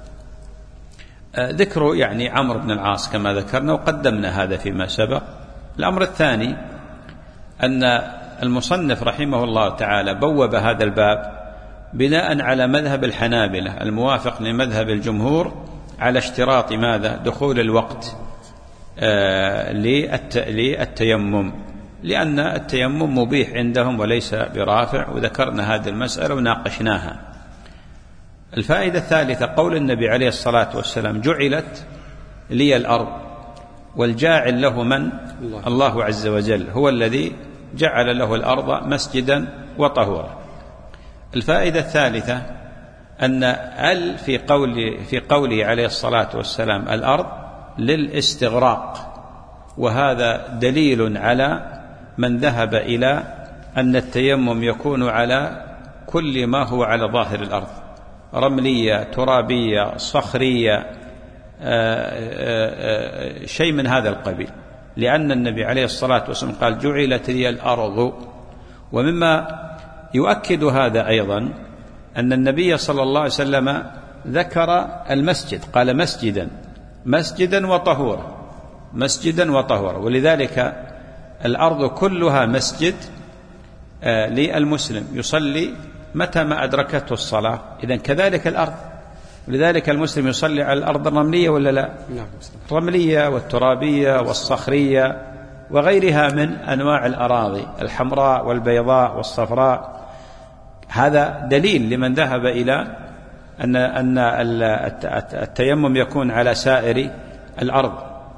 آه ذكر يعني عمرو بن العاص كما ذكرنا وقدمنا هذا فيما سبق. الأمر الثاني أن المصنف رحمه الله تعالى بوب هذا الباب بناء على مذهب الحنابلة الموافق لمذهب الجمهور على اشتراط ماذا؟ دخول الوقت آه للتيمم، لأن التيمم مبيح عندهم وليس برافع، وذكرنا هذه المسألة وناقشناها. الفائدة الثالثة قول النبي عليه الصلاة والسلام: جعلت لي الأرض، والجاعل له من؟ الله, الله عز وجل هو الذي جعل له الأرض مسجدا وطهورا. الفائدة الثالثة أن ال في قول في قوله عليه الصلاة والسلام الأرض للاستغراق، وهذا دليل على من ذهب إلى أن التيمم يكون على كل ما هو على ظاهر الأرض، رملية، ترابية، صخرية، آآ آآ شيء من هذا القبيل، لأن النبي عليه الصلاة والسلام قال: جعلت لي الأرض. ومما يؤكد هذا أيضا أن النبي صلى الله عليه وسلم ذكر المسجد، قال مسجدا مسجدا وطهورا، مسجدا وطهورا، ولذلك الأرض كلها مسجد للمسلم يصلي متى ما أدركته الصلاة. إذن كذلك الأرض، ولذلك المسلم يصلي على الأرض الرملية ولا لا؟ الرملية والترابية والصخرية وغيرها من أنواع الأراضي الحمراء والبيضاء والصفراء. هذا دليل لمن ذهب إلى أن أن التيمم يكون على سائر الأرض.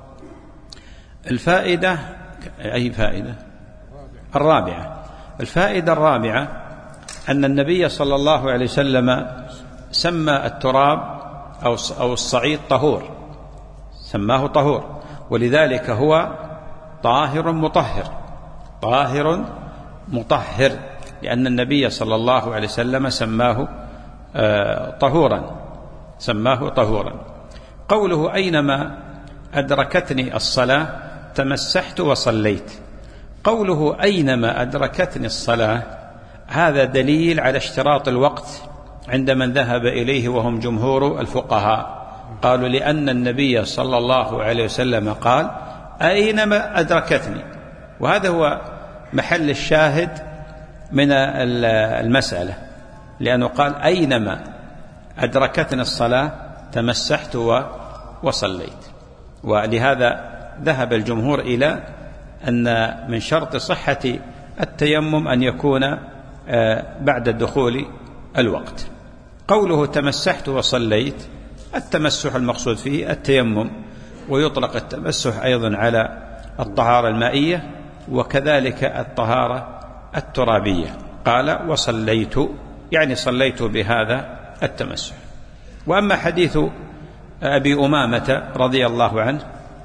الفائدة أي فائدة؟ الرابعة. الفائدة الرابعة أن النبي صلى الله عليه وسلم سمى التراب أو أو الصعيد طهور، سماه طهور، ولذلك هو طاهر مطهر، طاهر مطهر، لأن النبي صلى الله عليه وسلم سماه طهورا، سماه طهورا. قوله: أينما أدركتني الصلاة تمسحت وصليت، قوله أينما أدركتني الصلاة هذا دليل على اشتراط الوقت عند من ذهب إليه وهم جمهور الفقهاء، قالوا لأن النبي صلى الله عليه وسلم قال: أينما أدركتني، وهذا هو محل الشاهد من المسألة، لأنه قال: أينما أدركتني الصلاة تمسحت وصليت. ولهذا ذهب الجمهور إلى أن من شرط صحة التيمم أن يكون بعد دخول الوقت. قوله تمسحت وصليت، التمسح المقصود فيه التيمم، ويطلق التمسح أيضا على الطهارة المائية وكذلك الطهارة الترابية. قال: وصليت يعني صليت بهذا التمسح. وأما حديث أبي أمامة رضي الله عنه،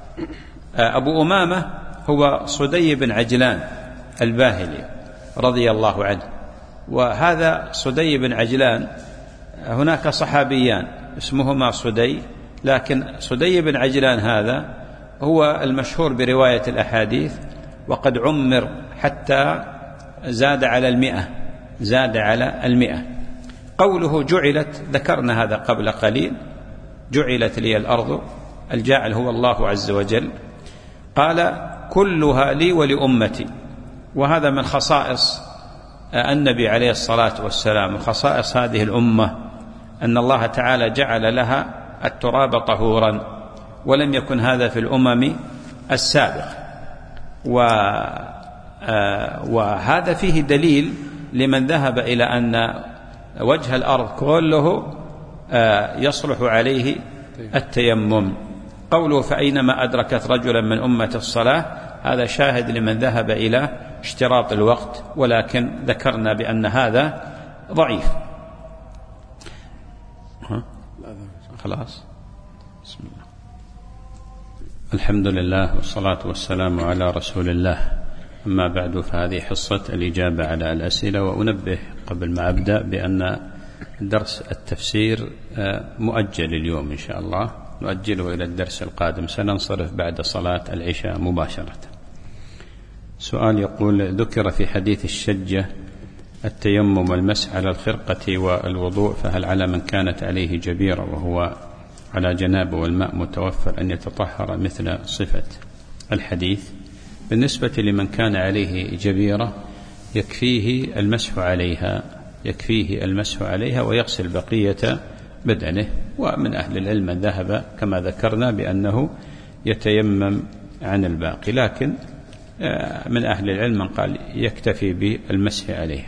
أبو أمامة هو صدي بن عجلان الباهلي رضي الله عنه، وهذا صدي بن عجلان هناك صحابيان اسمهما صدي، لكن صدي بن عجلان هذا هو المشهور برواية الأحاديث، وقد عمر حتى زاد على المئة، زاد على المئة. قوله جعلت، ذكرنا هذا قبل قليل، جعلت لي الأرض، الجاعل هو الله عز وجل. قال: كلها لي ولأمتي، وهذا من خصائص النبي عليه الصلاة والسلام وخصائص هذه الأمة، أن الله تعالى جعل لها التراب طهورا، ولم يكن هذا في الأمم السابقة. وهذا فيه دليل لمن ذهب إلى أن وجه الأرض كله يصلح عليه التيمم. قوله: فأينما أدركت رجلا من أمة الصلاة، هذا شاهد لمن ذهب إلى اشتراط الوقت، ولكن ذكرنا بأن هذا ضعيف. ها؟ خلاص. بسم الله. الحمد لله والصلاة والسلام على رسول الله. أما بعد، فهذه حصة الإجابة على الأسئلة. وأنبه قبل ما أبدأ بأن درس التفسير مؤجل اليوم إن شاء الله، نؤجله إلى الدرس القادم، سننصرف بعد صلاة العشاء مباشرة. سؤال يقول: ذكر في حديث الشجة التيمم والمسح على الخرقة والوضوء، فهل على من كانت عليه جبيرة وهو على جنابه والماء متوفر أن يتطهر مثل صفة الحديث؟ بالنسبة لمن كان عليه جبيرة يكفيه المسح عليها يكفيه المسح عليها ويغسل بقية بدنه. ومن أهل العلم من ذهب كما ذكرنا بأنه يتيمم عن الباقي، لكن من أهل العلم من قال يكتفي بالمسح عليها.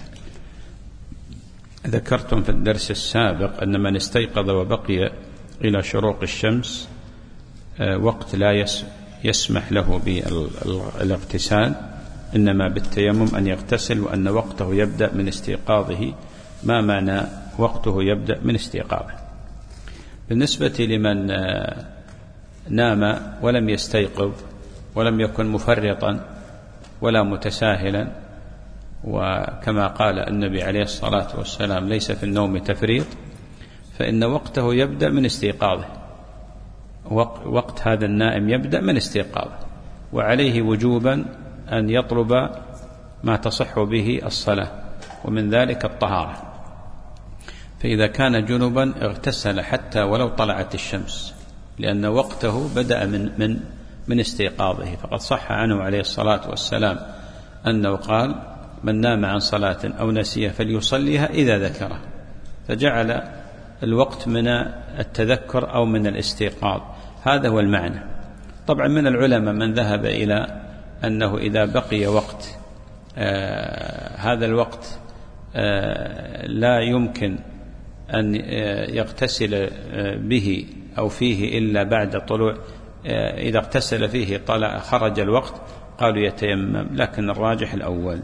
ذكرتم في الدرس السابق أن من استيقظ وبقي إلى شروق الشمس وقت لا يسمح له بالاغتسال، إنما بالتيمم أن يغتسل، وأن وقته يبدأ من استيقاظه. ما معنى وقته يبدأ من استيقاظه؟ بالنسبة لمن نام ولم يستيقظ ولم يكن مفرطا ولا متساهلا، وكما قال النبي عليه الصلاة والسلام ليس في النوم تفريط، فإن وقته يبدأ من استيقاظه. وقت هذا النائم يبدأ من استيقاظه، وعليه وجوبا أن يطلب ما تصح به الصلاة، ومن ذلك الطهارة. فإذا كان جنبا اغتسل حتى ولو طلعت الشمس، لأن وقته بدأ من من من استيقاظه. فقد صح عنه عليه الصلاة والسلام أنه قال: من نام عن صلاة أو نسيها فليصليها إذا ذكره، فجعل الوقت من التذكر أو من الاستيقاظ. هذا هو المعنى. طبعا من العلماء من ذهب إلى أنه إذا بقي وقت آه هذا الوقت آه لا يمكن أن يغتسل به أو فيه إلا بعد طلوع، آه إذا اغتسل فيه طلع خرج الوقت، قالوا يتيمم، لكن الراجح الأول.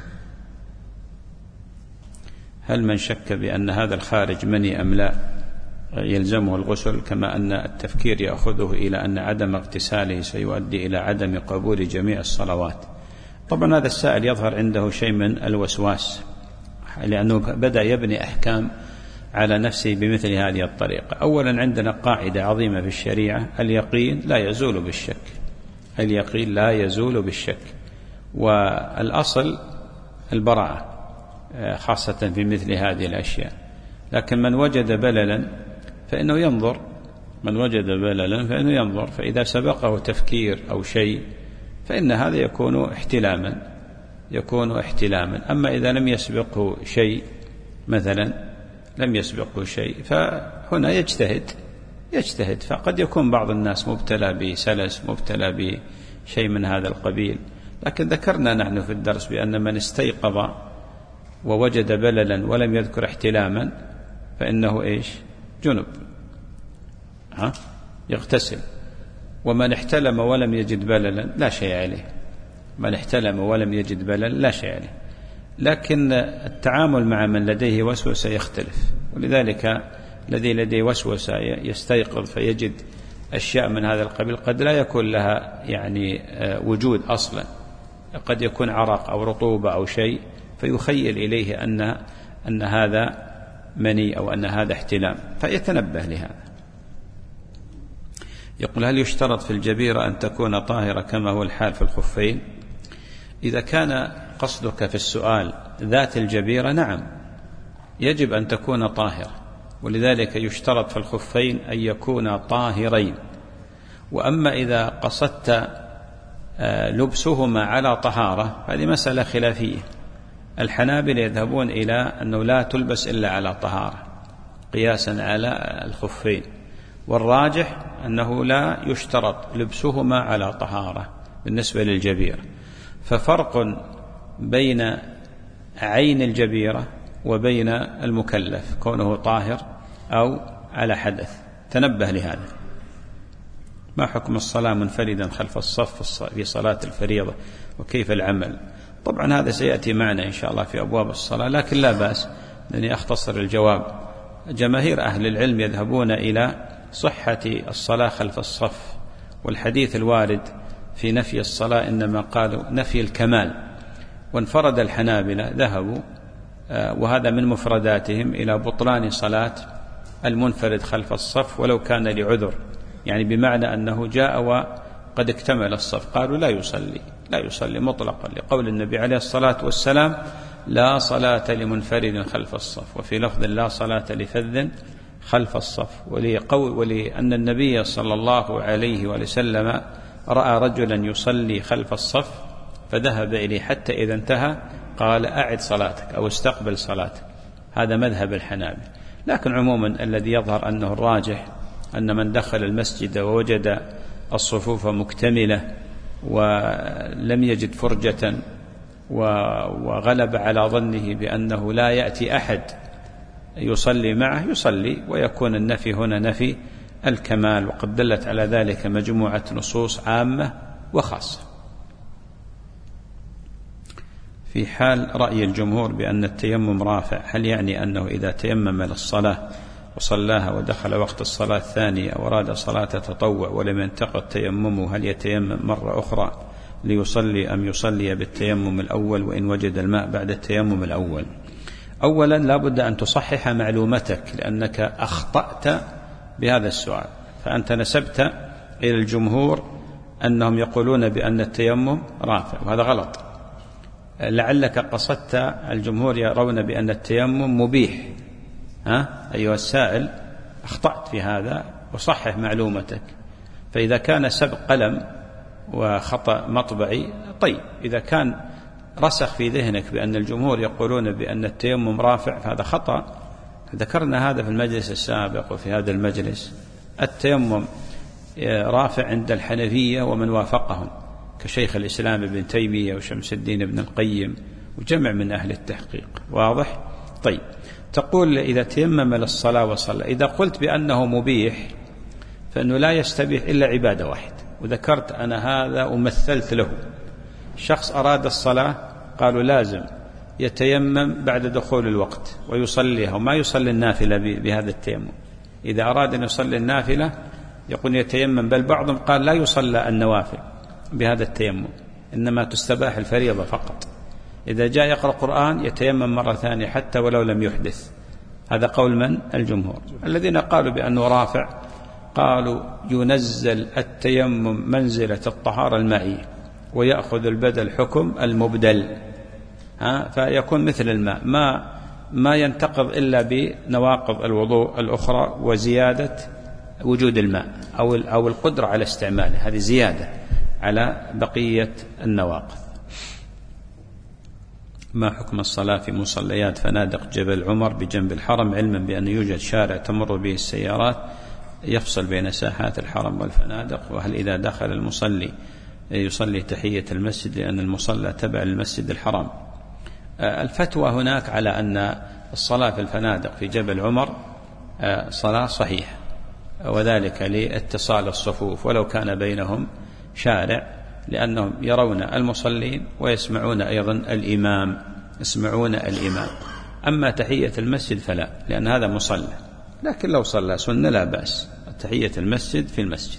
هل من شك بأن هذا الخارج مني أم لا يلزمه الغسل، كما أن التفكير يأخذه إلى أن عدم اغتساله سيؤدي إلى عدم قبول جميع الصلوات؟ طبعا هذا السائل يظهر عنده شيء من الوسواس، لأنه بدأ يبني أحكام على نفسه بمثل هذه الطريقة. أولا عندنا قاعدة عظيمة في الشريعة: اليقين لا يزول بالشك. اليقين لا يزول بالشك، والأصل البراءة خاصة في مثل هذه الأشياء. لكن من وجد بللا فإنه ينظر من وجد بللا فإنه ينظر فإذا سبقه تفكير أو شيء فإن هذا يكون احتلاما يكون احتلاما أما إذا لم يسبقه شيء، مثلا لم يسبقه شيء، فهنا يجتهد يجتهد فقد يكون بعض الناس مبتلى بسلس، مبتلى بشيء من هذا القبيل. لكن ذكرنا نحن في الدرس بأن من استيقظ ووجد بللا ولم يذكر احتلاما فإنه إيش؟ جنب، ها؟ يغتسل. ومن احتلم ولم يجد بللا لا شيء عليه من احتلم ولم يجد بللا لا شيء عليه. لكن التعامل مع من لديه وسوسة يختلف، ولذلك الذي لديه وسوسة يستيقظ فيجد أشياء من هذا القبيل قد لا يكون لها يعني وجود أصلا، قد يكون عرق أو رطوبة أو شيء فيخيل إليه أن أن هذا مني أو أن هذا احتلام، فيتنبه لهذا. يقول: هل يشترط في الجبيرة أن تكون طاهرة كما هو الحال في الخفين؟ إذا كان قصدك في السؤال ذات الجبيرة، نعم يجب أن تكون طاهرة، ولذلك يشترط في الخفين أن يكون طاهرين. وأما إذا قصدت لبسهما على طهارة هذه مسألة خلافية. الحنابلة يذهبون إلى أنه لا تلبس إلا على طهارة قياسا على الخفين، والراجح أنه لا يشترط لبسهما على طهارة بالنسبة للجبيرة. ففرق بين عين الجبيرة وبين المكلف كونه طاهر أو على حدث، تنبه لهذا. ما حكم الصلاة منفردا خلف الصف في صلاة الفريضة وكيف العمل؟ طبعا هذا سيأتي معنا إن شاء الله في أبواب الصلاة، لكن لا بأس أنني أختصر الجواب. جماهير أهل العلم يذهبون إلى صحة الصلاة خلف الصف، والحديث الوارد في نفي الصلاة إنما قالوا نفي الكمال، وانفرد الحنابلة ذهبوا وهذا من مفرداتهم إلى بطلان صلاة المنفرد خلف الصف ولو كان لعذر، يعني بمعنى أنه جاء وقد اكتمل الصف، قالوا لا يصلي لا يصلي مطلقا، لقول النبي عليه الصلاة والسلام لا صلاة لمنفرد خلف الصف، وفي لفظ لا صلاة لفذ خلف الصف، ولقول ولأن النبي صلى الله عليه وسلم رأى رجلا يصلي خلف الصف فذهب إليه حتى إذا انتهى قال أعد صلاتك أو استقبل صلاتك. هذا مذهب الحنابلة. لكن عموما الذي يظهر أنه الراجح أن من دخل المسجد ووجد الصفوف مكتملة ولم يجد فرجة وغلب على ظنه بأنه لا يأتي أحد يصلي معه يصلي، ويكون النفي هنا نفي الكمال، وقد دلت على ذلك مجموعة نصوص عامة وخاصة. في حال رأي الجمهور بأن التيمم رافع، هل يعني أنه إذا تيمم للصلاة وصلاها ودخل وقت الصلاة الثانية وأراد صلاة تطوع ولم ينتقض تيممه هل يتيمم مرة أخرى ليصلي أم يصلي بالتيمم الأول وإن وجد الماء بعد التيمم الأول؟ أولا لا بد أن تصحح معلومتك، لأنك أخطأت بهذا السؤال، فأنت نسبت إلى الجمهور أنهم يقولون بأن التيمم رافع، وهذا غلط. لعلك قصدت الجمهور يرون بأن التيمم مبيح. ها أيها السائل، أخطأت في هذا وصحح معلومتك. فإذا كان سبق قلم وخطأ مطبعي طيب، إذا كان رسخ في ذهنك بأن الجمهور يقولون بأن التيمم رافع فهذا خطأ. ذكرنا هذا في المجلس السابق وفي هذا المجلس. التيمم رافع عند الحنفية ومن وافقهم كشيخ الإسلام ابن تيمية وشمس الدين ابن القيم وجمع من أهل التحقيق. واضح؟ طيب، تقول إذا تيمم للصلاة وصلى، إذا قلت بأنه مبيح فإنه لا يستبيح إلا عبادة واحد، وذكرت أنا هذا ومثلت له. شخص أراد الصلاة قالوا لازم يتيمم بعد دخول الوقت ويصليها، وما يصلي النافلة بهذا التيمم. إذا أراد أن يصلي النافلة يقول يتيمم، بل بعضهم قال لا يصلى النوافل بهذا التيمم، إنما تستباح الفريضة فقط. إذا جاء يقرأ القرآن يتيمم مرة ثانية حتى ولو لم يحدث. هذا قول من؟ الجمهور. الذين قالوا بأنه رافع قالوا ينزل التيمم منزلة الطهارة المائية ويأخذ البدل حكم المبدل، ها فيكون مثل الماء، ما ما ينتقض إلا بنواقض الوضوء الأخرى وزيادة وجود الماء أو أو القدرة على استعماله، هذه زيادة على بقية النواقض. ما حكم الصلاة في مصليات فنادق جبل عمر بجنب الحرم، علما بأن يوجد شارع تمر به السيارات يفصل بين ساحات الحرم والفنادق؟ وهل إذا دخل المصلي يصلي تحية المسجد لأن المصلى تبع للمسجد الحرام؟ الفتوى هناك على أن الصلاة في الفنادق في جبل عمر صلاة صحيحة، وذلك لاتصال الصفوف ولو كان بينهم شارع، لأنهم يرون المصلين ويسمعون أيضا الإمام يسمعون الإمام. أما تحية المسجد فلا، لأن هذا مصلى، لكن لو صلى سنة لا بأس، تحية المسجد في المسجد.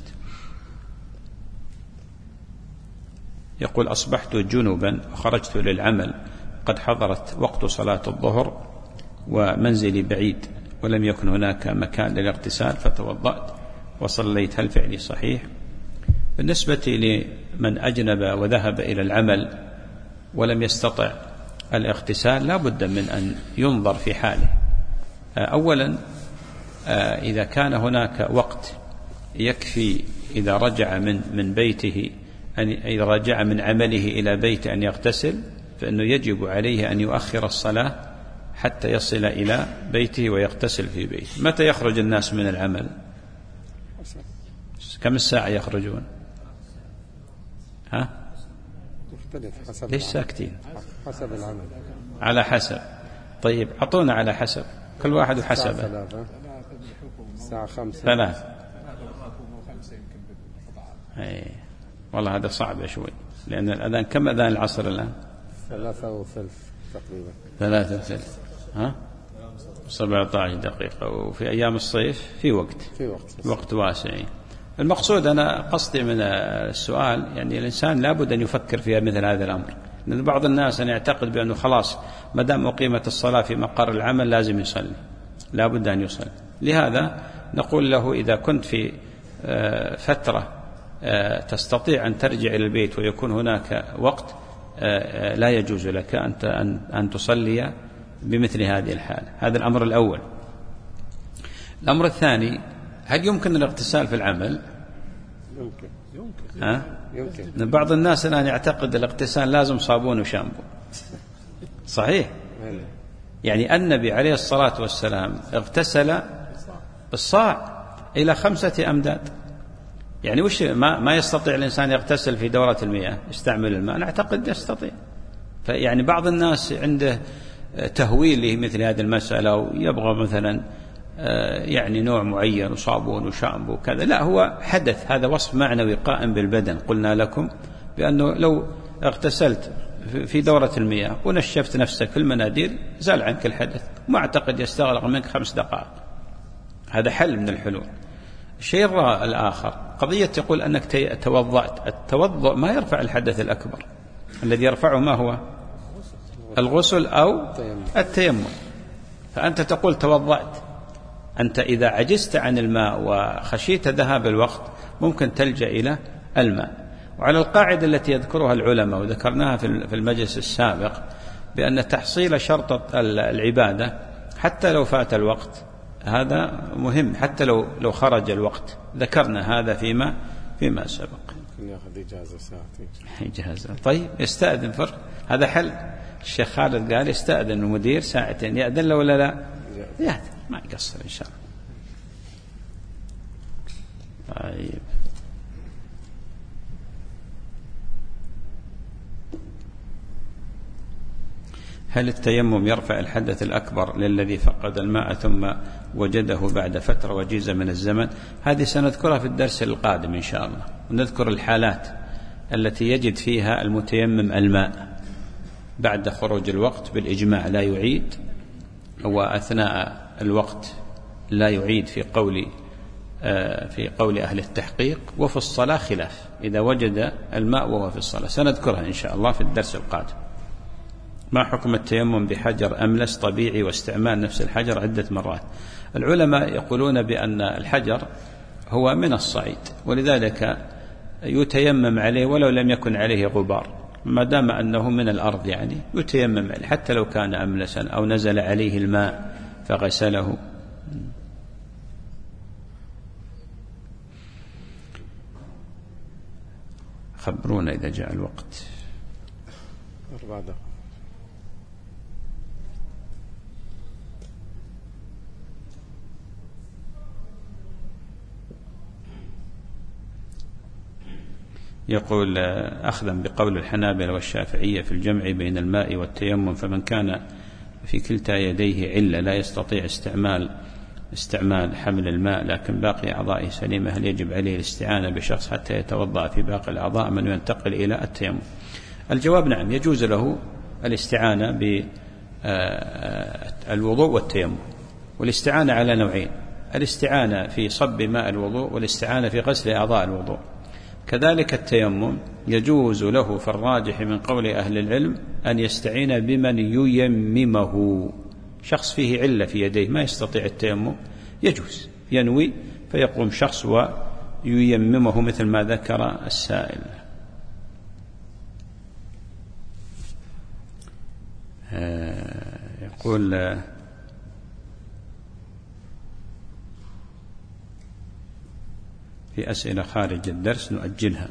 يقول أصبحت جنبا وخرجت للعمل، قد حضرت وقت صلاة الظهر ومنزلي بعيد ولم يكن هناك مكان للاغتسال فتوضأت وصليت، هل فعلي صحيح؟ بالنسبة لمن أجنب وذهب إلى العمل ولم يستطع الاغتسال لا بد من أن ينظر في حاله. أولا إذا كان هناك وقت يكفي إذا رجع من من بيته أن إذا رجع من عمله إلى بيته أن يغتسل، فإنه يجب عليه أن يؤخر الصلاة حتى يصل إلى بيته ويغتسل في بيته. متى يخرج الناس من العمل؟ كم الساعة يخرجون؟ ها؟ ليش ساكتين؟ حسب العمل. على حسب. طيب أعطونا على حسب، كل واحد وحسبه. الساعة خمسة. ثلاث. أي والله هذا صعب شوي، لأن الأذان كم أذان العصر الآن؟ ثلاثة وثلث تقريبا. ثلاثة وثلث ها سبعة عشر دقيقة، وفي أيام الصيف في وقت في وقت, وقت واسع. المقصود أنا قصدي من السؤال يعني الإنسان لابد أن يفكر في مثل هذا الأمر، لأن بعض الناس أنا يعتقد بأنه خلاص ما دام أقيمت الصلاة في مقر العمل لازم يصلي، لابد أن يصلي. لهذا نقول له إذا كنت في فترة تستطيع أن ترجع إلى البيت ويكون هناك وقت، لا يجوز لك أن تصلي بمثل هذه الحالة. هذا الأمر الأول. الأمر الثاني، هل يمكن الاغتسال في العمل؟ يمكن يمكن ها؟ يمكن. بعض الناس الآن يعتقد الاغتسال لازم صابون وشامبو. صحيح؟ يعني النبي عليه الصلاة والسلام اغتسل بالصاع إلى خمسة أمداد. يعني وش ما ما يستطيع الإنسان يغتسل في دورة المياه يستعمل الماء؟ نعتقد يستطيع. فيعني بعض الناس عنده تهويل لمثل هذه المسألة ويبغى مثلا يعني نوع معين وصابون وشامبو وكذا. لا، هو حدث، هذا وصف معنوي قائم بالبدن. قلنا لكم بأنه لو اغتسلت في دورة المياه ونشفت نفسك في المناديل زال عنك الحدث، ما أعتقد يستغرق منك خمس دقائق. هذا حل من الحلول. الشيء الآخر قضية يقول أنك توضأت. التوضؤ ما يرفع الحدث الأكبر، الذي يرفعه ما هو؟ الغسل أو التيمم. فأنت تقول توضأت، أنت إذا عجزت عن الماء وخشيت ذهاب الوقت ممكن تلجأ إلى الماء. وعلى القاعدة التي يذكرها العلماء وذكرناها في المجلس السابق بأن تحصيل شرط العبادة حتى لو فات الوقت هذا مهم، حتى لو لو خرج الوقت. ذكرنا هذا فيما فيما سبق. ياخذ إجازة ساعتين. إجازة. طيب يستأذن فرق، هذا حل. الشيخ خالد قال يستأذن المدير ساعتين، يأذن له ولا لا؟ يأذن، ما يقصر إن شاء الله. طيب هل التيمم يرفع الحدث الأكبر للذي فقد الماء ثم وجده بعد فترة وجيزة من الزمن؟ هذه سنذكرها في الدرس القادم إن شاء الله، ونذكر الحالات التي يجد فيها المتيمم الماء بعد خروج الوقت بالإجماع لا يعيد، وأثناء الوقت لا يعيد في قول في قول أهل التحقيق، وفي الصلاة خلاف إذا وجد الماء وهو في الصلاة. سنذكرها إن شاء الله في الدرس القادم. ما حكم التيمم بحجر أملس طبيعي واستعمال نفس الحجر عدة مرات؟ العلماء يقولون بأن الحجر هو من الصعيد، ولذلك يتيمم عليه ولو لم يكن عليه غبار، ما دام أنه من الأرض يعني يتيمم عليه حتى لو كان أملسا أو نزل عليه الماء فغسله. خبرونا إذا جاء الوقت. أربع دقائق. يقول أخذا بقول الحنابلة والشافعية في الجمع بين الماء والتيمم، فمن كان في كلتا يديه علة لا يستطيع استعمال استعمال حمل الماء لكن باقي أعضائه سليمة، هل يجب عليه الاستعانة بشخص حتى يتوضأ في باقي الأعضاء من ينتقل إلى التيمم؟ الجواب نعم، يجوز له الاستعانة بالوضوء والتيمم. والاستعانة على نوعين: الاستعانة في صب ماء الوضوء والاستعانة في غسل أعضاء الوضوء. كذلك التيمم يجوز له في الراجح من قول أهل العلم أن يستعين بمن ييممه. شخص فيه علة في يديه ما يستطيع التيمم يجوز ينوي فيقوم شخص وييممه مثل ما ذكر السائل. يقول في أسئلة خارج الدرس نؤجلها.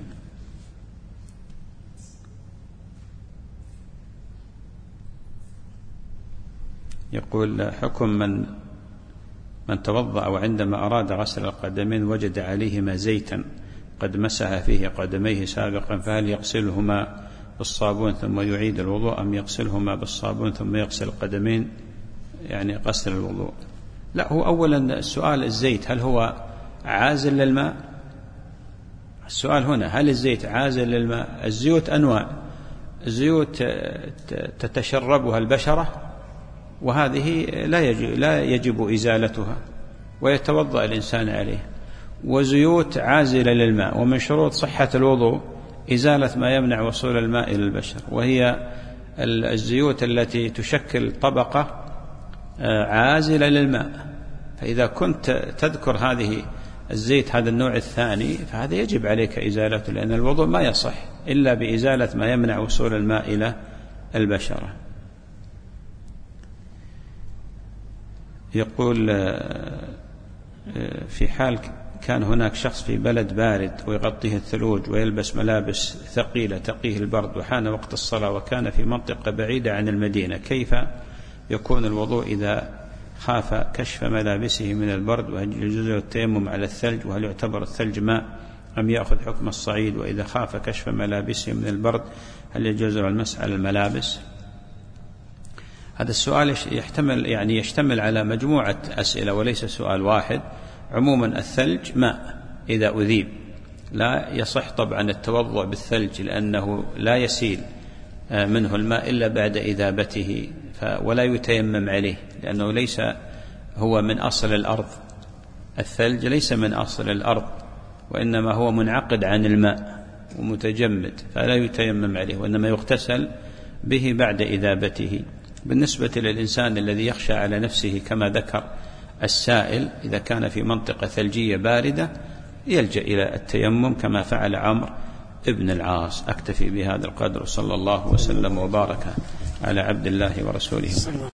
يقول حكم من من توضأ وعندما أراد غسل القدمين وجد عليهما زيتا قد مسح فيه قدميه سابقا، فهل يغسلهما بالصابون ثم يعيد الوضوء أم يغسلهما بالصابون ثم يغسل القدمين يعني غسل الوضوء؟ لا، هو أولا السؤال الزيت هل هو عازل للماء؟ السؤال هنا هل الزيت عازل للماء؟ الزيوت أنواع، الزيوت تتشربها البشرة وهذه لا يجب, لا يجب إزالتها ويتوضأ الإنسان عليه، وزيوت عازلة للماء، ومن شروط صحة الوضوء إزالة ما يمنع وصول الماء إلى البشر، وهي الزيوت التي تشكل طبقة عازلة للماء. فإذا كنت تذكر هذه الزيت هذا النوع الثاني فهذا يجب عليك إزالته، لأن الوضوء ما يصح إلا بإزالة ما يمنع وصول الماء إلى البشرة. يقول في حال كان هناك شخص في بلد بارد ويغطيه الثلوج ويلبس ملابس ثقيلة تقيه البرد وحان وقت الصلاة وكان في منطقة بعيدة عن المدينة، كيف يكون الوضوء إذا خاف كشف ملابسه من البرد؟ وهل يجوز التيمم على الثلج؟ وهل يعتبر الثلج ماء أم يأخذ حكم الصعيد؟ وإذا خاف كشف ملابسه من البرد هل يجوز المسح على الملابس؟ هذا السؤال يحتمل يعني يشتمل على مجموعة أسئلة وليس سؤال واحد. عموما الثلج ماء إذا أذيب، لا يصح طبعا التوضؤ بالثلج لأنه لا يسيل منه الماء إلا بعد إذابته، ولا يتيمم عليه لأنه ليس هو من أصل الأرض. الثلج ليس من أصل الأرض وإنما هو منعقد عن الماء ومتجمد، فلا يتيمم عليه وإنما يغتسل به بعد إذابته. بالنسبة للإنسان الذي يخشى على نفسه كما ذكر السائل، إذا كان في منطقة ثلجية باردة يلجأ إلى التيمم كما فعل عمرو ابن العاص. أكتفي بهذا القدر، صلى الله وسلم وبارك على عبد الله ورسوله.